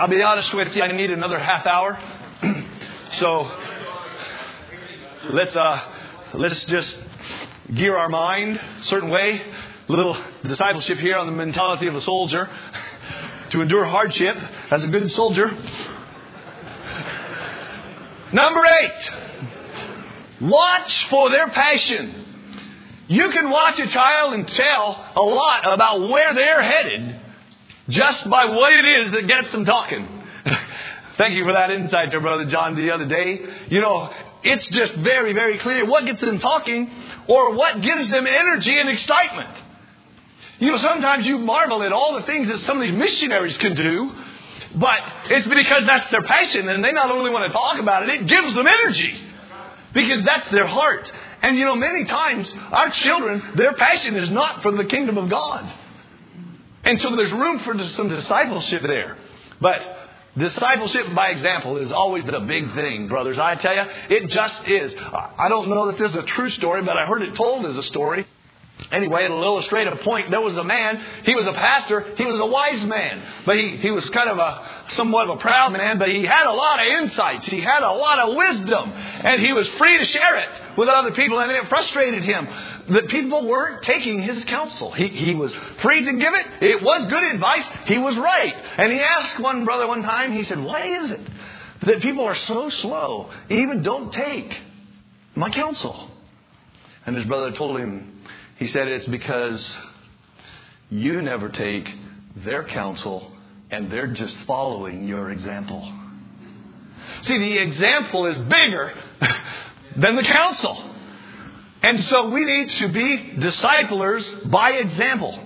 I'll be honest with you, I need another half hour. So let's uh, let's just gear our mind a certain way. A little discipleship here on the mentality of a soldier to endure hardship as a good soldier. Number eight, watch for their passion. You can watch a child and tell a lot about where they're headed just by what it is that gets them talking. Thank you for that insight there, Brother John, the other day. You know, it's just very, very clear what gets them talking or what gives them energy and excitement. You know, sometimes you marvel at all the things that some of these missionaries can do, but it's because that's their passion, and they not only want to talk about it, it gives them energy because that's their heart. And you know, many times our children, their passion is not for the kingdom of God. And so there's room for some discipleship there. But discipleship by example is always the big thing, brothers. I tell you, it just is. I don't know that this is a true story, but I heard it told as a story. Anyway, it'll illustrate a point. There was a man, he was a pastor, he was a wise man, but he, he was kind of a somewhat of a proud man, but he had a lot of insights, he had a lot of wisdom, and he was free to share it with other people, and it frustrated him that people weren't taking his counsel. He, he was free to give it, it was good advice, he was right. And he asked one brother one time, he said, why is it that people are so slow, even don't take my counsel? And his brother told him, he said, it's because you never take their counsel and they're just following your example. See, the example is bigger than the counsel. And so we need to be disciplers by example.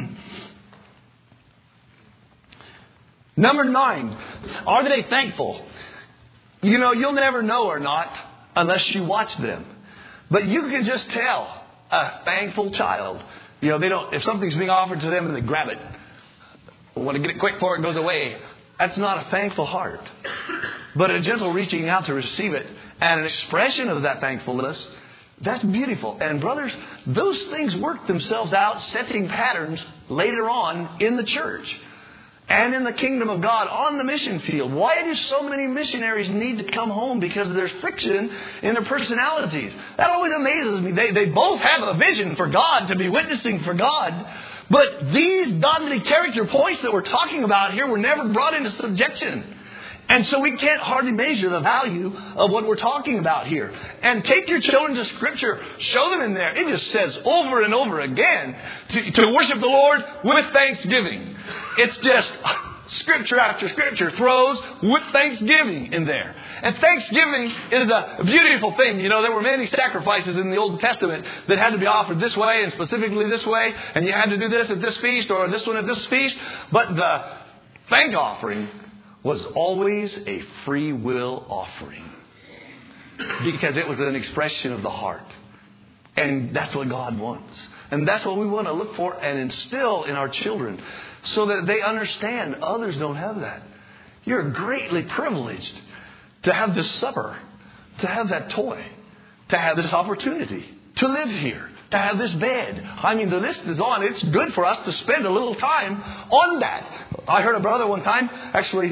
Number nine, are they thankful? You know, you'll never know or not unless you watch them. But you can just tell. A thankful child. You know, they don't, if something's being offered to them and they grab it, want to get it quick before it goes away, that's not a thankful heart. But a gentle reaching out to receive it and an expression of that thankfulness, that's beautiful. And brothers, those things work themselves out, setting patterns later on in the church and in the kingdom of God on the mission field. Why do so many missionaries need to come home? Because there's friction in their personalities. That always amazes me. They, they both have a vision for God, to be witnessing for God. But these godly character points that we're talking about here were never brought into subjection. And so we can't hardly measure the value of what we're talking about here. And take your children to Scripture. Show them in there. It just says over and over again to, to worship the Lord with thanksgiving. It's just Scripture after Scripture throws with thanksgiving in there. And thanksgiving is a beautiful thing. You know, there were many sacrifices in the Old Testament that had to be offered this way and specifically this way. And you had to do this at this feast or this one at this feast. But the thank offering was always a free will offering. Because it was an expression of the heart. And that's what God wants. And that's what we want to look for and instill in our children. So that they understand others don't have that. You're greatly privileged to have this supper. To have that toy. To have this opportunity. To live here. To have this bed. I mean, the list is on. It's good for us to spend a little time on that. I heard a brother one time, actually,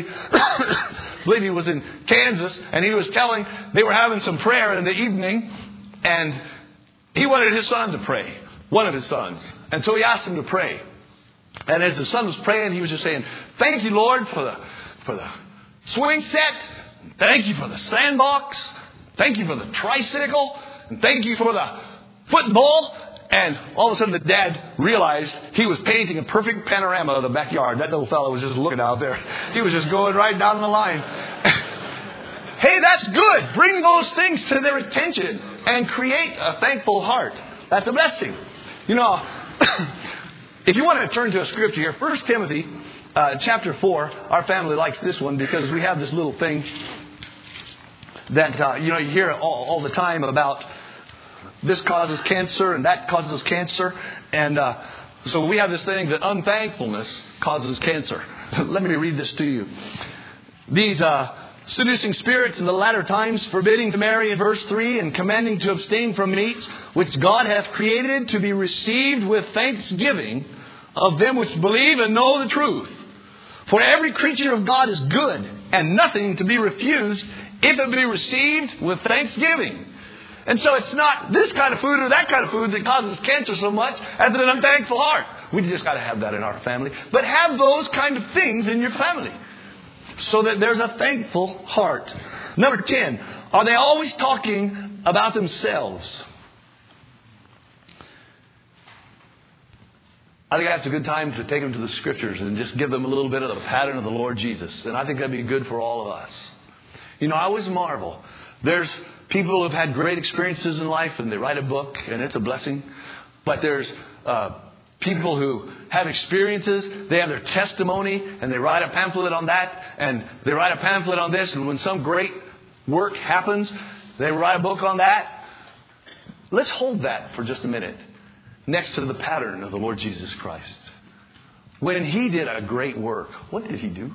I believe he was in Kansas, and he was telling, they were having some prayer in the evening, and he wanted his son to pray. One of his sons. And so he asked him to pray. And as the son was praying, he was just saying, thank you, Lord, for the, for the swing set. Thank you for the sandbox. Thank you for the tricycle. And thank you for the football. And all of a sudden the dad realized he was painting a perfect panorama of the backyard. That little fellow was just looking out there. He was just going right down the line. Hey, that's good. Bring those things to their attention and create a thankful heart. That's a blessing. You know, if you want to turn to a scripture here, First Timothy uh, chapter four. Our family likes this one because we have this little thing that, uh, you know, you hear all, all the time about this causes cancer and that causes cancer. And uh, so we have this thing that unthankfulness causes cancer. Let me read this to you. These uh, seducing spirits in the latter times, forbidding to marry in verse three, and commanding to abstain from meats, which God hath created to be received with thanksgiving of them which believe and know the truth. For every creature of God is good, and nothing to be refused if it be received with thanksgiving. And so it's not this kind of food or that kind of food that causes cancer so much as an unthankful heart. We just got to have that in our family. But have those kind of things in your family so that there's a thankful heart. Number ten, are they always talking about themselves? I think that's a good time to take them to the Scriptures and just give them a little bit of the pattern of the Lord Jesus. And I think that'd be good for all of us. You know, I always marvel. There's people who have had great experiences in life and they write a book and it's a blessing. But there's uh, people who have experiences, they have their testimony and they write a pamphlet on that and they write a pamphlet on this. And when some great work happens, they write a book on that. Let's hold that for just a minute next to the pattern of the Lord Jesus Christ. When He did a great work, what did He do?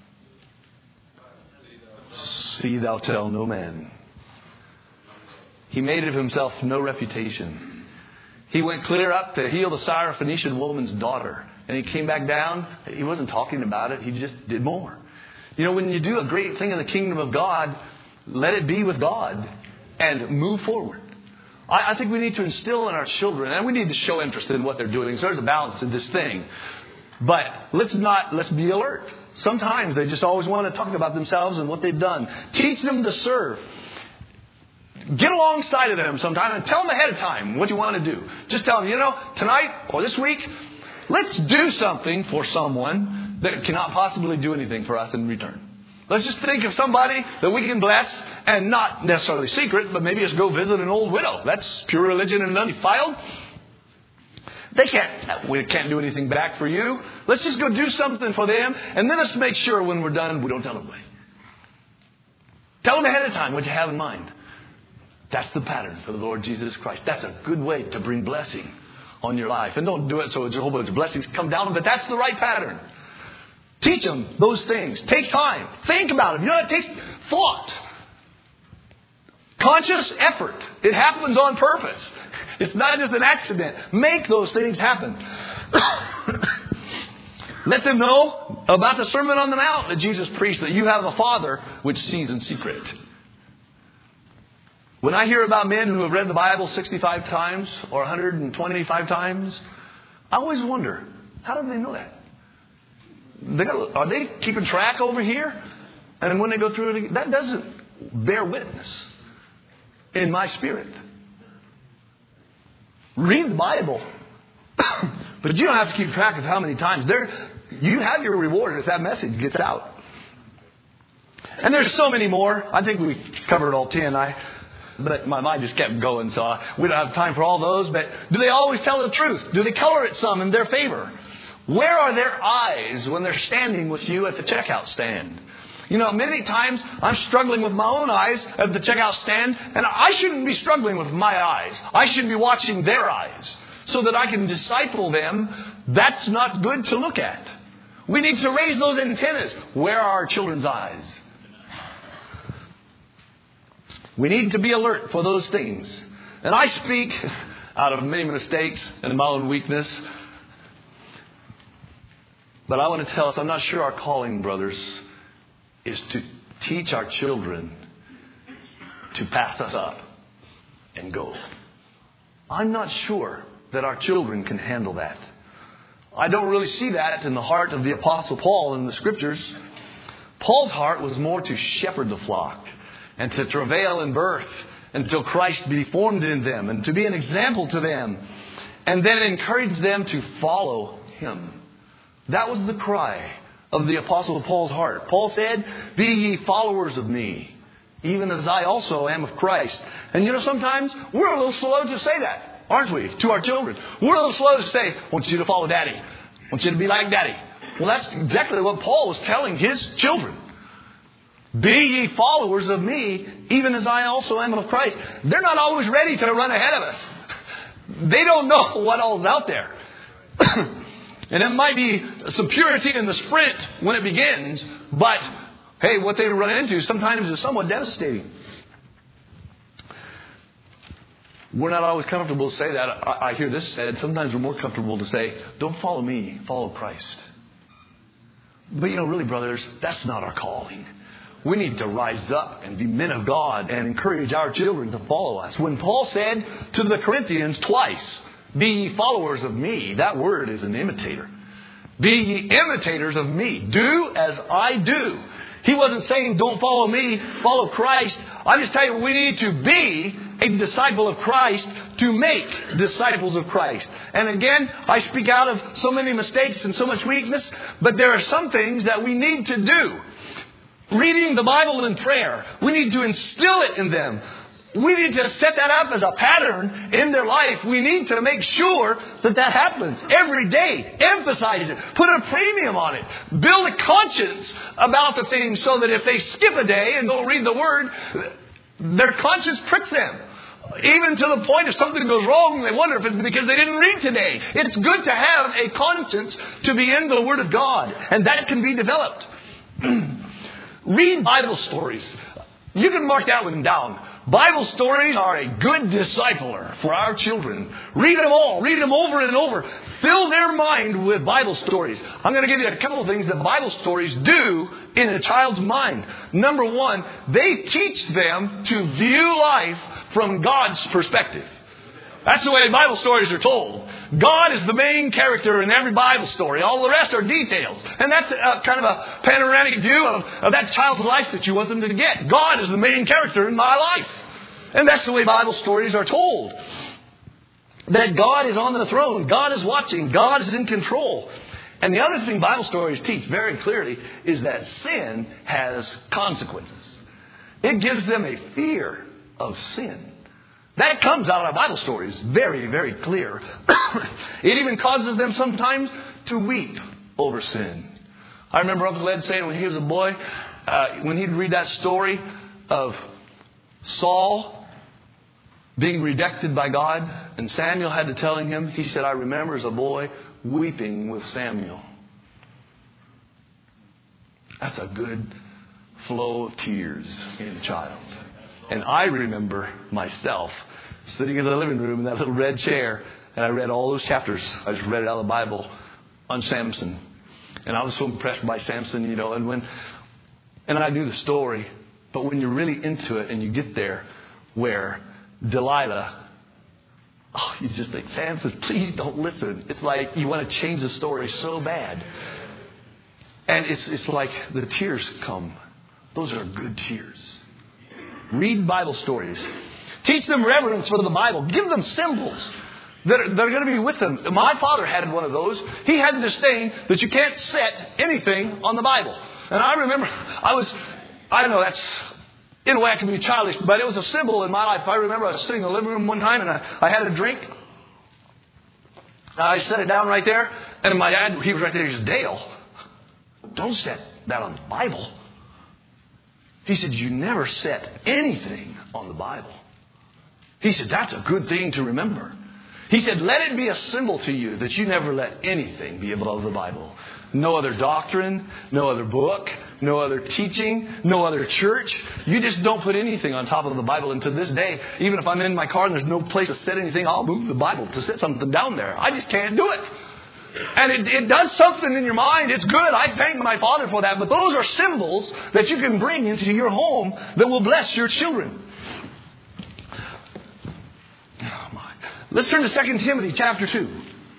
See thou tell no man. He made of Himself no reputation. He went clear up to heal the Syrophoenician woman's daughter. And He came back down. He wasn't talking about it. He just did more. You know, when you do a great thing in the kingdom of God, let it be with God and move forward. I, I think we need to instill in our children, and we need to show interest in what they're doing. So there's a balance in this thing. But let's not, let's be alert. Sometimes they just always want to talk about themselves and what they've done. Teach them to serve. Get alongside of them sometime and tell them ahead of time what you want to do. Just tell them, you know, tonight or this week, let's do something for someone that cannot possibly do anything for us in return. Let's just think of somebody that we can bless, and not necessarily secret, but maybe just go visit an old widow. That's pure religion and undefiled. They can't, we can't do anything back for you. Let's just go do something for them, and then let's make sure when we're done, we don't tell them away. Tell them ahead of time what you have in mind. That's the pattern for the Lord Jesus Christ. That's a good way to bring blessing on your life. And don't do it so a whole bunch of blessings come down, but that's the right pattern. Teach them those things. Take time. Think about it. You know, it takes thought. Conscious effort. It happens on purpose. It's not just an accident. Make those things happen. Let them know about the Sermon on the Mount that Jesus preached, that you have a Father which sees in secret. When I hear about men who have read the Bible sixty-five times or one hundred twenty-five times, I always wonder, how do they know that? They got, are they keeping track over here? And when they go through it, that doesn't bear witness in my spirit. Read the Bible, but you don't have to keep track of how many times. There, you have your reward if that message gets out. And there's so many more. I think we covered all ten. I, but my mind just kept going, so I, we don't have time for all those. But do they always tell the truth? Do they color it some in their favor? Where are their eyes when they're standing with you at the checkout stand? You know, many times I'm struggling with my own eyes at the checkout stand, and I shouldn't be struggling with my eyes. I should be watching their eyes so that I can disciple them. That's not good to look at. We need to raise those antennas. Where are our children's eyes? We need to be alert for those things. And I speak out of many mistakes and my own weakness. But I want to tell us, I'm not sure our calling, brothers, is to teach our children to pass us up and go. I'm not sure that our children can handle that. I don't really see that in the heart of the Apostle Paul in the Scriptures. Paul's heart was more to shepherd the flock and to travail in birth until Christ be formed in them and to be an example to them and then encourage them to follow Him. That was the cry of the Apostle Paul's heart. Paul said, "Be ye followers of me, even as I also am of Christ." And you know, sometimes we're a little slow to say that, aren't we, to our children? We're a little slow to say, "I want you to follow Daddy. I want you to be like Daddy." Well, that's exactly what Paul was telling his children. Be ye followers of me, even as I also am of Christ. They're not always ready to run ahead of us. They don't know what all's out there. And it might be some purity in the sprint when it begins, but hey, what they run into sometimes is somewhat devastating. We're not always comfortable to say that. I, I hear this said. Sometimes we're more comfortable to say, "Don't follow me, follow Christ." But you know, really, brothers, that's not our calling. We need to rise up and be men of God and encourage our children to follow us. When Paul said to the Corinthians twice, be ye followers of me, that word is an imitator. Be ye imitators of me. Do as I do. He wasn't saying don't follow me, follow Christ. I'm just telling you, we need to be a disciple of Christ to make disciples of Christ. And again, I speak out of so many mistakes and so much weakness, but there are some things that we need to do. Reading the Bible and prayer, we need to instill it in them. We need to set that up as a pattern in their life. We need to make sure that that happens every day. Emphasize it. Put a premium on it. Build a conscience about the things so that if they skip a day and don't read the Word, their conscience pricks them. Even to the point if something goes wrong, they wonder if it's because they didn't read today. It's good to have a conscience to be in the Word of God. And that can be developed. Read Bible stories. You can mark that one down. Bible stories are a good discipler for our children. Read them all. Read them over and over. Fill their mind with Bible stories. I'm going to give you a couple of things that Bible stories do in a child's mind. Number one, they teach them to view life from God's perspective. That's the way Bible stories are told. God is the main character in every Bible story. All the rest are details. And that's a, kind of a panoramic view of, of that child's life that you want them to get. God is the main character in my life. And that's the way Bible stories are told. That God is on the throne. God is watching. God is in control. And the other thing Bible stories teach very clearly is that sin has consequences. It gives them a fear of sin. That comes out of Bible stories. Very, very clear. It even causes them sometimes to weep over sin. I remember Uncle Ed saying when he was a boy, uh, when he'd read that story of Saul being rejected by God, and Samuel had to tell him, he said, I remember as a boy weeping with Samuel. That's a good flow of tears in a child. And I remember myself sitting in the living room in that little red chair, and I read all those chapters. I just read it out of the Bible on Samson. And I was so impressed by Samson, you know, and when, and I knew the story, but when you're really into it and you get there where Delilah, oh, you just think, Samson, please don't listen. It's like you want to change the story so bad. And it's it's like the tears come. Those are good tears. Read Bible stories. Teach them reverence for the Bible. Give them symbols that are, that are going to be with them. My father had one of those. He had this thing that you can't set anything on the Bible. And I remember I was, I don't know, that's, in a way I can be childish, but it was a symbol in my life. I remember I was sitting in the living room one time and I, I had a drink. I set it down right there. And my dad, he was right there. He said, Dale, don't set that on the Bible. He said, you never set anything on the Bible. He said, that's a good thing to remember. He said, let it be a symbol to you that you never let anything be above the Bible. No other doctrine, no other book, no other teaching, no other church. You just don't put anything on top of the Bible. And to this day, even if I'm in my car and there's no place to set anything, I'll move the Bible to set something down there. I just can't do it. And it, it does something in your mind. It's good. I thank my Father for that. But those are symbols that you can bring into your home that will bless your children. Oh my. Let's turn to Second Timothy chapter two.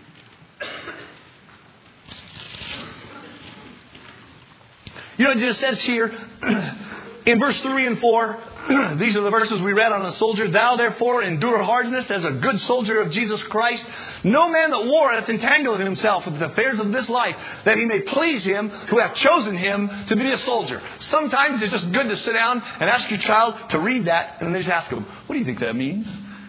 You know, it just says here in verse three and four, these are the verses we read on a soldier. Thou therefore endure hardness as a good soldier of Jesus Christ. No man that warreth entangleth himself with the affairs of this life, that he may please him who hath chosen him to be a soldier. Sometimes it's just good to sit down and ask your child to read that, and then just ask them, what do you think that means?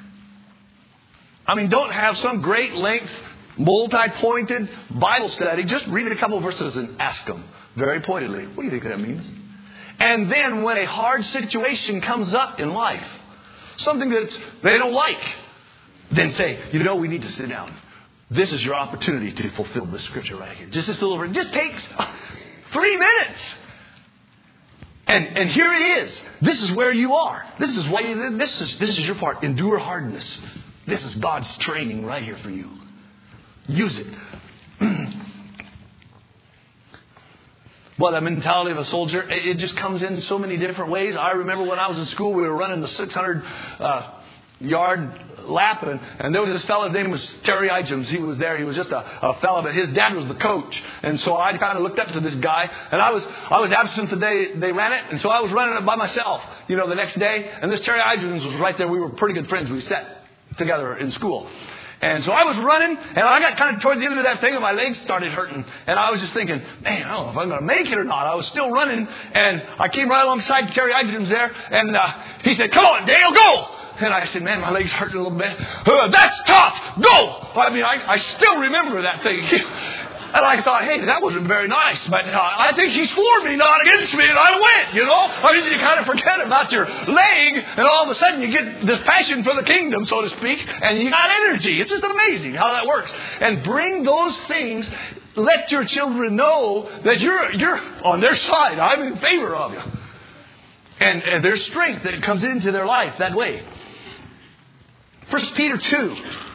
I mean, don't have some great length, multi-pointed Bible study. Just read it a couple of verses and ask them very pointedly, what do you think that means? And then when a hard situation comes up in life, something that they don't like, then say, you know, we need to sit down. This is your opportunity to fulfill this scripture right here. Just this little, it just takes three minutes. And and here it is. This is where you are. This is why you, this is this is your part. Endure hardness. This is God's training right here for you. Use it. Well, the mentality of a soldier, it just comes in so many different ways. I remember when I was in school, we were running the six hundred uh, yard lap, and, and there was this fellow's name was Terry Igems. He was there. He was just a, a fellow, but his dad was the coach. And so I kind of looked up to this guy, and I was I was absent the day they ran it, and so I was running it by myself, you know, the next day. And this Terry Igems was right there. We were pretty good friends. We sat together in school. And so I was running, and I got kind of towards the end of that thing, and my legs started hurting. And I was just thinking, man, I don't know if I'm going to make it or not. I was still running, and I came right alongside Terry Igems there, and uh, he said, come on, Dale, go! And I said, man, my legs hurt a little bit. Uh, that's tough! Go! I mean, I, I still remember that thing. And I thought, hey, that wasn't very nice. But uh, I think he's for me, not against me, and I went, you know. I mean, you kind of forget about your leg, and all of a sudden you get this passion for the kingdom, so to speak, and you got energy. It's just amazing how that works. And bring those things. Let your children know that you're you're on their side. I'm in favor of you. And, and there's strength that comes into their life that way. First Peter two.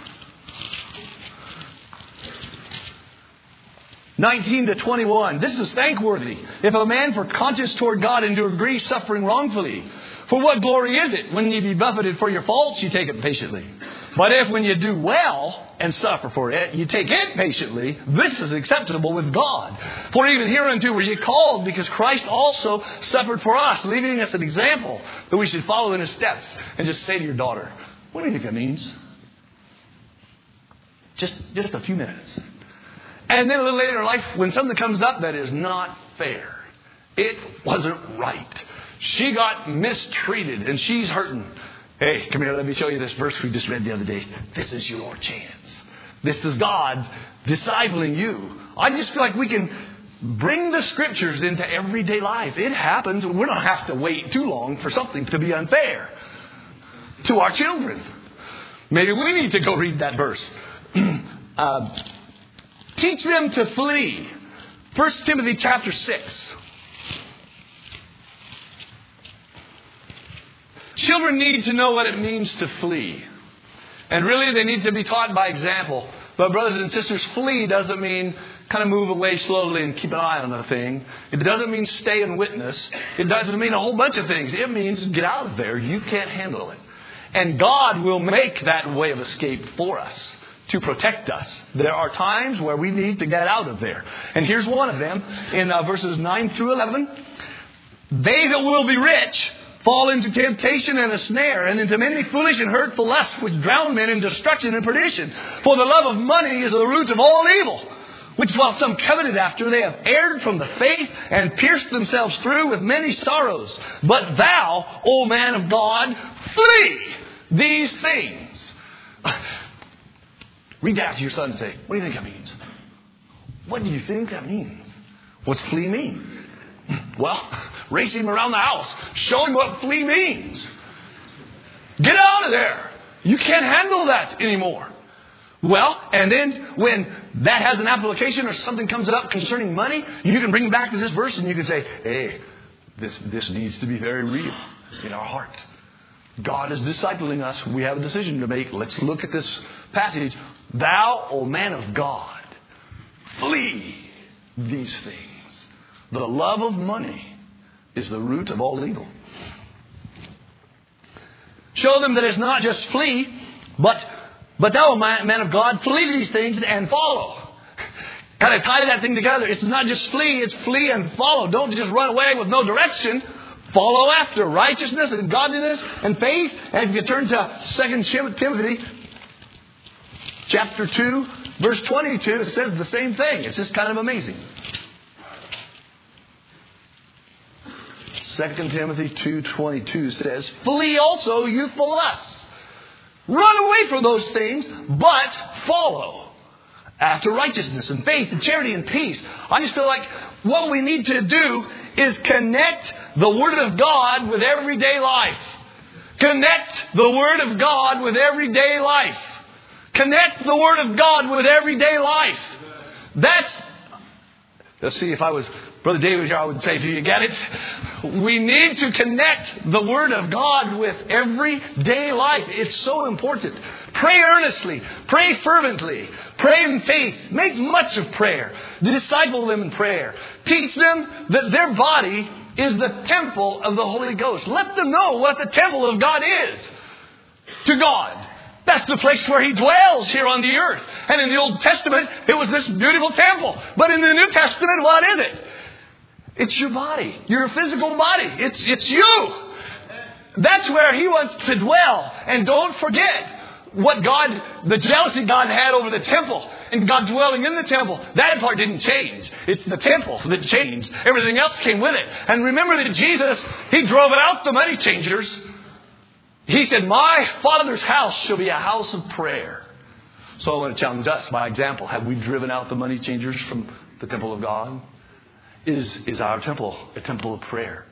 nineteen to twenty-one. This is thankworthy. If a man for conscience toward God endure grief, suffering wrongfully. For what glory is it? When ye be buffeted for your faults, you take it patiently. But if when you do well and suffer for it, you take it patiently, this is acceptable with God. For even hereunto were ye called, because Christ also suffered for us, leaving us an example that we should follow in his steps. And just say to your daughter, what do you think that means? Just, just a few minutes. And then a little later in her life, when something comes up that is not fair, it wasn't right, she got mistreated and she's hurting. Hey, come here, let me show you this verse we just read the other day. This is your chance. This is God discipling you. I just feel like we can bring the scriptures into everyday life. It happens. We don't have to wait too long for something to be unfair to our children. Maybe we need to go read that verse. uh, Teach them to flee. First Timothy chapter six. Children need to know what it means to flee. And really they need to be taught by example. But brothers and sisters, flee doesn't mean kind of move away slowly and keep an eye on the thing. It doesn't mean stay and witness. It doesn't mean a whole bunch of things. It means get out of there. You can't handle it. And God will make that way of escape for us, to protect us. There are times where we need to get out of there. And here's one of them in uh, verses nine through eleven. They that will be rich fall into temptation and a snare, and into many foolish and hurtful lusts, which drown men in destruction and perdition. For the love of money is the root of all evil, which while some coveted after, they have erred from the faith and pierced themselves through with many sorrows. But thou, O man of God, flee these things. Read that to your son and say, what do you think that means? What do you think that means? What's flee mean? Well, race him around the house. Show him what flee means. Get out of there. You can't handle that anymore. Well, and then when that has an application or something comes up concerning money, you can bring back to this verse and you can say, hey, this, this needs to be very real in our heart. God is discipling us. We have a decision to make. Let's look at this passage. Thou, O man of God, flee these things. The love of money is the root of all evil. Show them that it's not just flee, but but thou, man, man of God, flee these things and follow. Kind of tie that thing together. It's not just flee, it's flee and follow. Don't just run away with no direction. Follow after righteousness and godliness and faith. And if you turn to Second Timothy chapter two, verse twenty-two, it says the same thing. It's just kind of amazing. Second Timothy two twenty-two says, flee also youthful lusts. Run away from those things, but follow after righteousness and faith and charity and peace. I just feel like what we need to do is connect the Word of God with everyday life. Connect the Word of God with everyday life. Connect the Word of God with everyday life. That's Let's see, if I was Brother David here, I would say, do you get it? We need to connect the Word of God with everyday life. It's so important. Pray earnestly. Pray fervently. Pray in faith. Make much of prayer. Disciple them in prayer. Teach them that their body is the temple of the Holy Ghost. Let them know what the temple of God is to God. That's the place where He dwells here on the earth. And in the Old Testament, it was this beautiful temple. But in the New Testament, what is it? It's your body. Your physical body. It's, it's you. That's where He wants to dwell. And don't forget what God, the jealousy God had over the temple. And God dwelling in the temple. That part didn't change. It's the temple that changed. Everything else came with it. And remember that Jesus, He drove out the money changers. He said, my Father's house shall be a house of prayer. So I want to challenge us by example. Have we driven out the money changers from the temple of God? Is, is our temple a temple of prayer?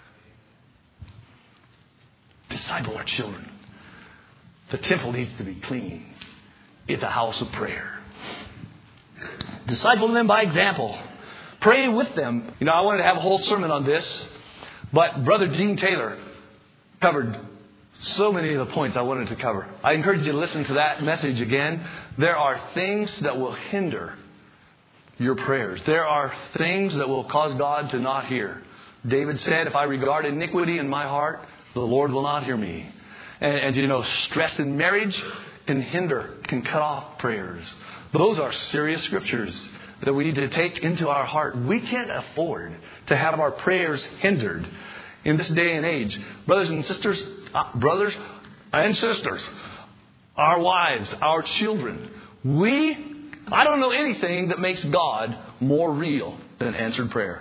Disciple our children. The temple needs to be clean. It's a house of prayer. Disciple them by example. Pray with them. You know, I wanted to have a whole sermon on this, but Brother Gene Taylor covered so many of the points I wanted to cover. I encourage you to listen to that message again. There are things that will hinder your prayers. There are things that will cause God to not hear. David said, if I regard iniquity in my heart, the Lord will not hear me. And, and you know, stress in marriage can hinder, can cut off prayers. Those are serious scriptures that we need to take into our heart. We can't afford to have our prayers hindered in this day and age. Brothers and sisters, uh, brothers and sisters, our wives, our children, we, I don't know anything that makes God more real than answered prayer.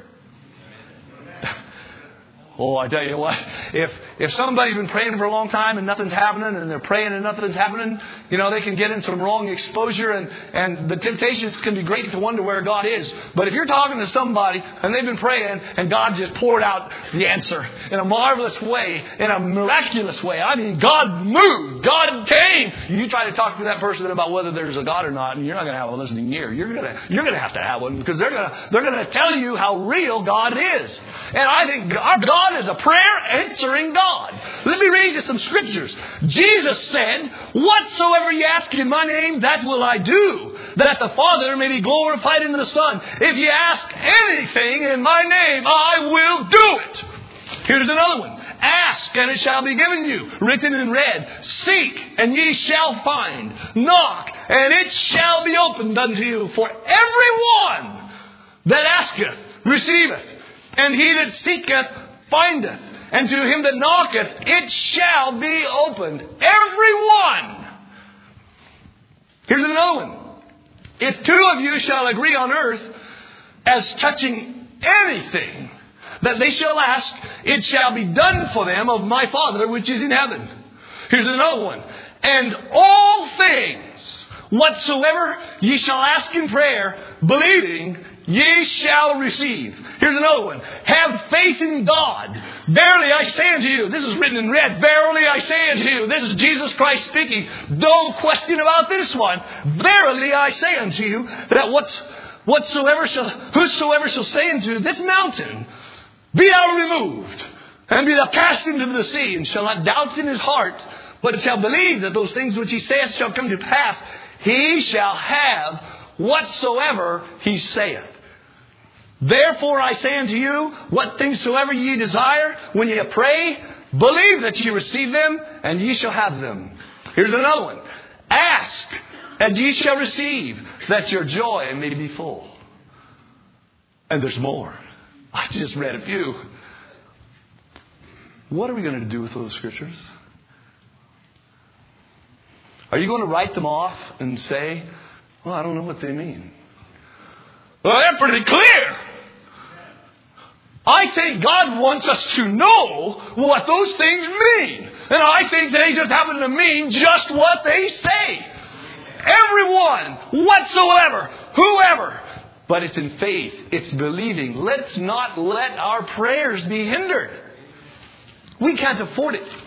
Oh, I tell you what, if if somebody's been praying for a long time and nothing's happening, and they're praying and nothing's happening, you know, they can get in some wrong exposure, and, and the temptations can be great to wonder where God is. But if you're talking to somebody and they've been praying and God just poured out the answer in a marvelous way, in a miraculous way, I mean, God moved, God came. You try to talk to that person about whether there's a God or not, and you're not going to have a listening ear. You're going to you're going to have to have one, because they're going to they're going to tell you how real God is. And I think our God God is a prayer answering God. Let me read you some scriptures. Jesus said, whatsoever ye ask in my name, that will I do, that the Father may be glorified in the Son. If ye ask anything in my name, I will do it. Here's another one. Ask, and it shall be given you. Written in red. Seek, and ye shall find. Knock, and it shall be opened unto you. For everyone that asketh receiveth, and he that seeketh findeth, and to him that knocketh it shall be opened. Everyone. Here's another one. If two of you shall agree on earth as touching anything that they shall ask, it shall be done for them of my Father which is in heaven. Here's another one. And all things whatsoever ye shall ask in prayer, believing, ye shall receive. Here's another one. Have faith in God. Verily I say unto you. This is written in red. Verily I say unto you. This is Jesus Christ speaking. Don't question about this one. Verily I say unto you that what, whatsoever shall, whosoever shall say unto this mountain, be thou removed, and be thou cast into the sea, and shall not doubt in his heart, but shall believe that those things which he saith shall come to pass, he shall have whatsoever he saith. Therefore I say unto you, what things soever ye desire, when ye pray, believe that ye receive them, and ye shall have them. Here's another one. Ask, and ye shall receive, that your joy may be full. And there's more. I just read a few. What are we going to do with those scriptures? Are you going to write them off and say, well, I don't know what they mean? Well, they're pretty clear. I think God wants us to know what those things mean. And I think they just happen to mean just what they say. Everyone, whatsoever, whoever. But it's in faith. It's believing. Let's not let our prayers be hindered. We can't afford it.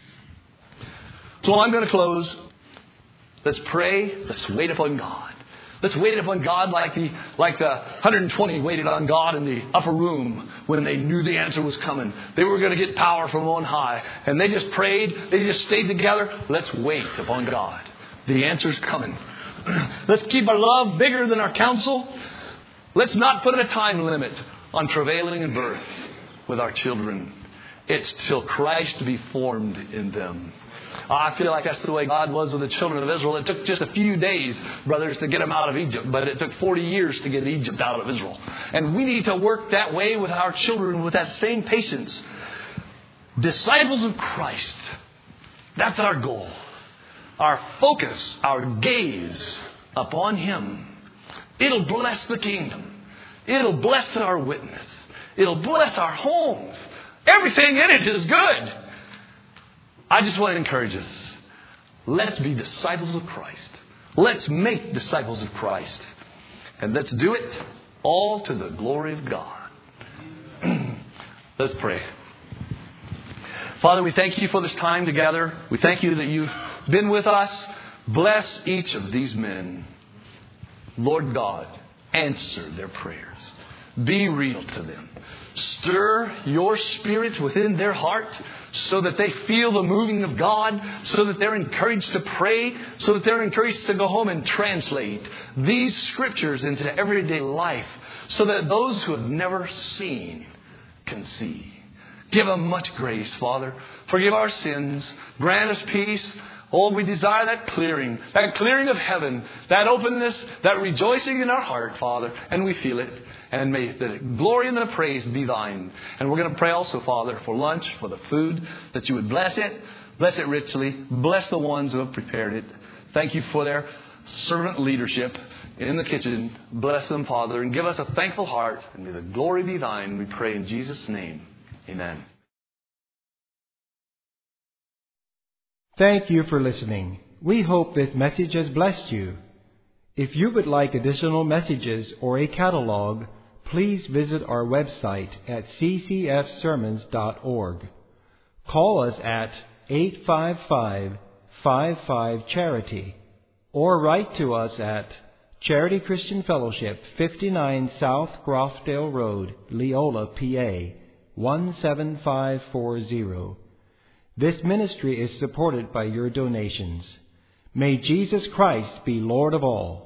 So I'm going to close. Let's pray. Let's wait upon God. Let's wait upon God like the like the one hundred twenty waited on God in the upper room when they knew the answer was coming. They were going to get power from on high. And they just prayed. They just stayed together. Let's wait upon God. The answer's coming. Let's keep our love bigger than our counsel. Let's not put a time limit on travailing in birth with our children. It's till Christ be formed in them. I feel like that's the way God was with the children of Israel. It took just a few days, brothers, to get them out of Egypt. But it took forty years to get Egypt out of Israel. And we need to work that way with our children with that same patience. Disciples of Christ. That's our goal. Our focus, our gaze upon Him. It'll bless the kingdom. It'll bless our witness. It'll bless our homes. Everything in it is good. I just want to encourage us. Let's be disciples of Christ. Let's make disciples of Christ. And let's do it all to the glory of God. Let's pray. Father, we thank you for this time together. We thank you that you've been with us. Bless each of these men. Lord God, answer their prayers. Be real to them. Stir your spirit within their heart so that they feel the moving of God, so that they're encouraged to pray, so that they're encouraged to go home and translate these scriptures into everyday life, so that those who have never seen can see. Give them much grace, Father. Forgive our sins. Grant us peace. Oh, we desire that clearing, that clearing of heaven, that openness, that rejoicing in our heart, Father. And we feel it. And may the glory and the praise be thine. And we're going to pray also, Father, for lunch, for the food, that you would bless it. Bless it richly. Bless the ones who have prepared it. Thank you for their servant leadership in the kitchen. Bless them, Father, and give us a thankful heart. And may the glory be thine, we pray in Jesus' name. Amen. Thank you for listening. We hope this message has blessed you. If you would like additional messages or a catalog, please visit our website at c c f sermons dot org. Call us at eight five five, five five, charity or write to us at Charity Christian Fellowship, fifty-nine South Grofdale Road, Leola, P A one seven five four zero. This ministry is supported by your donations. May Jesus Christ be Lord of all.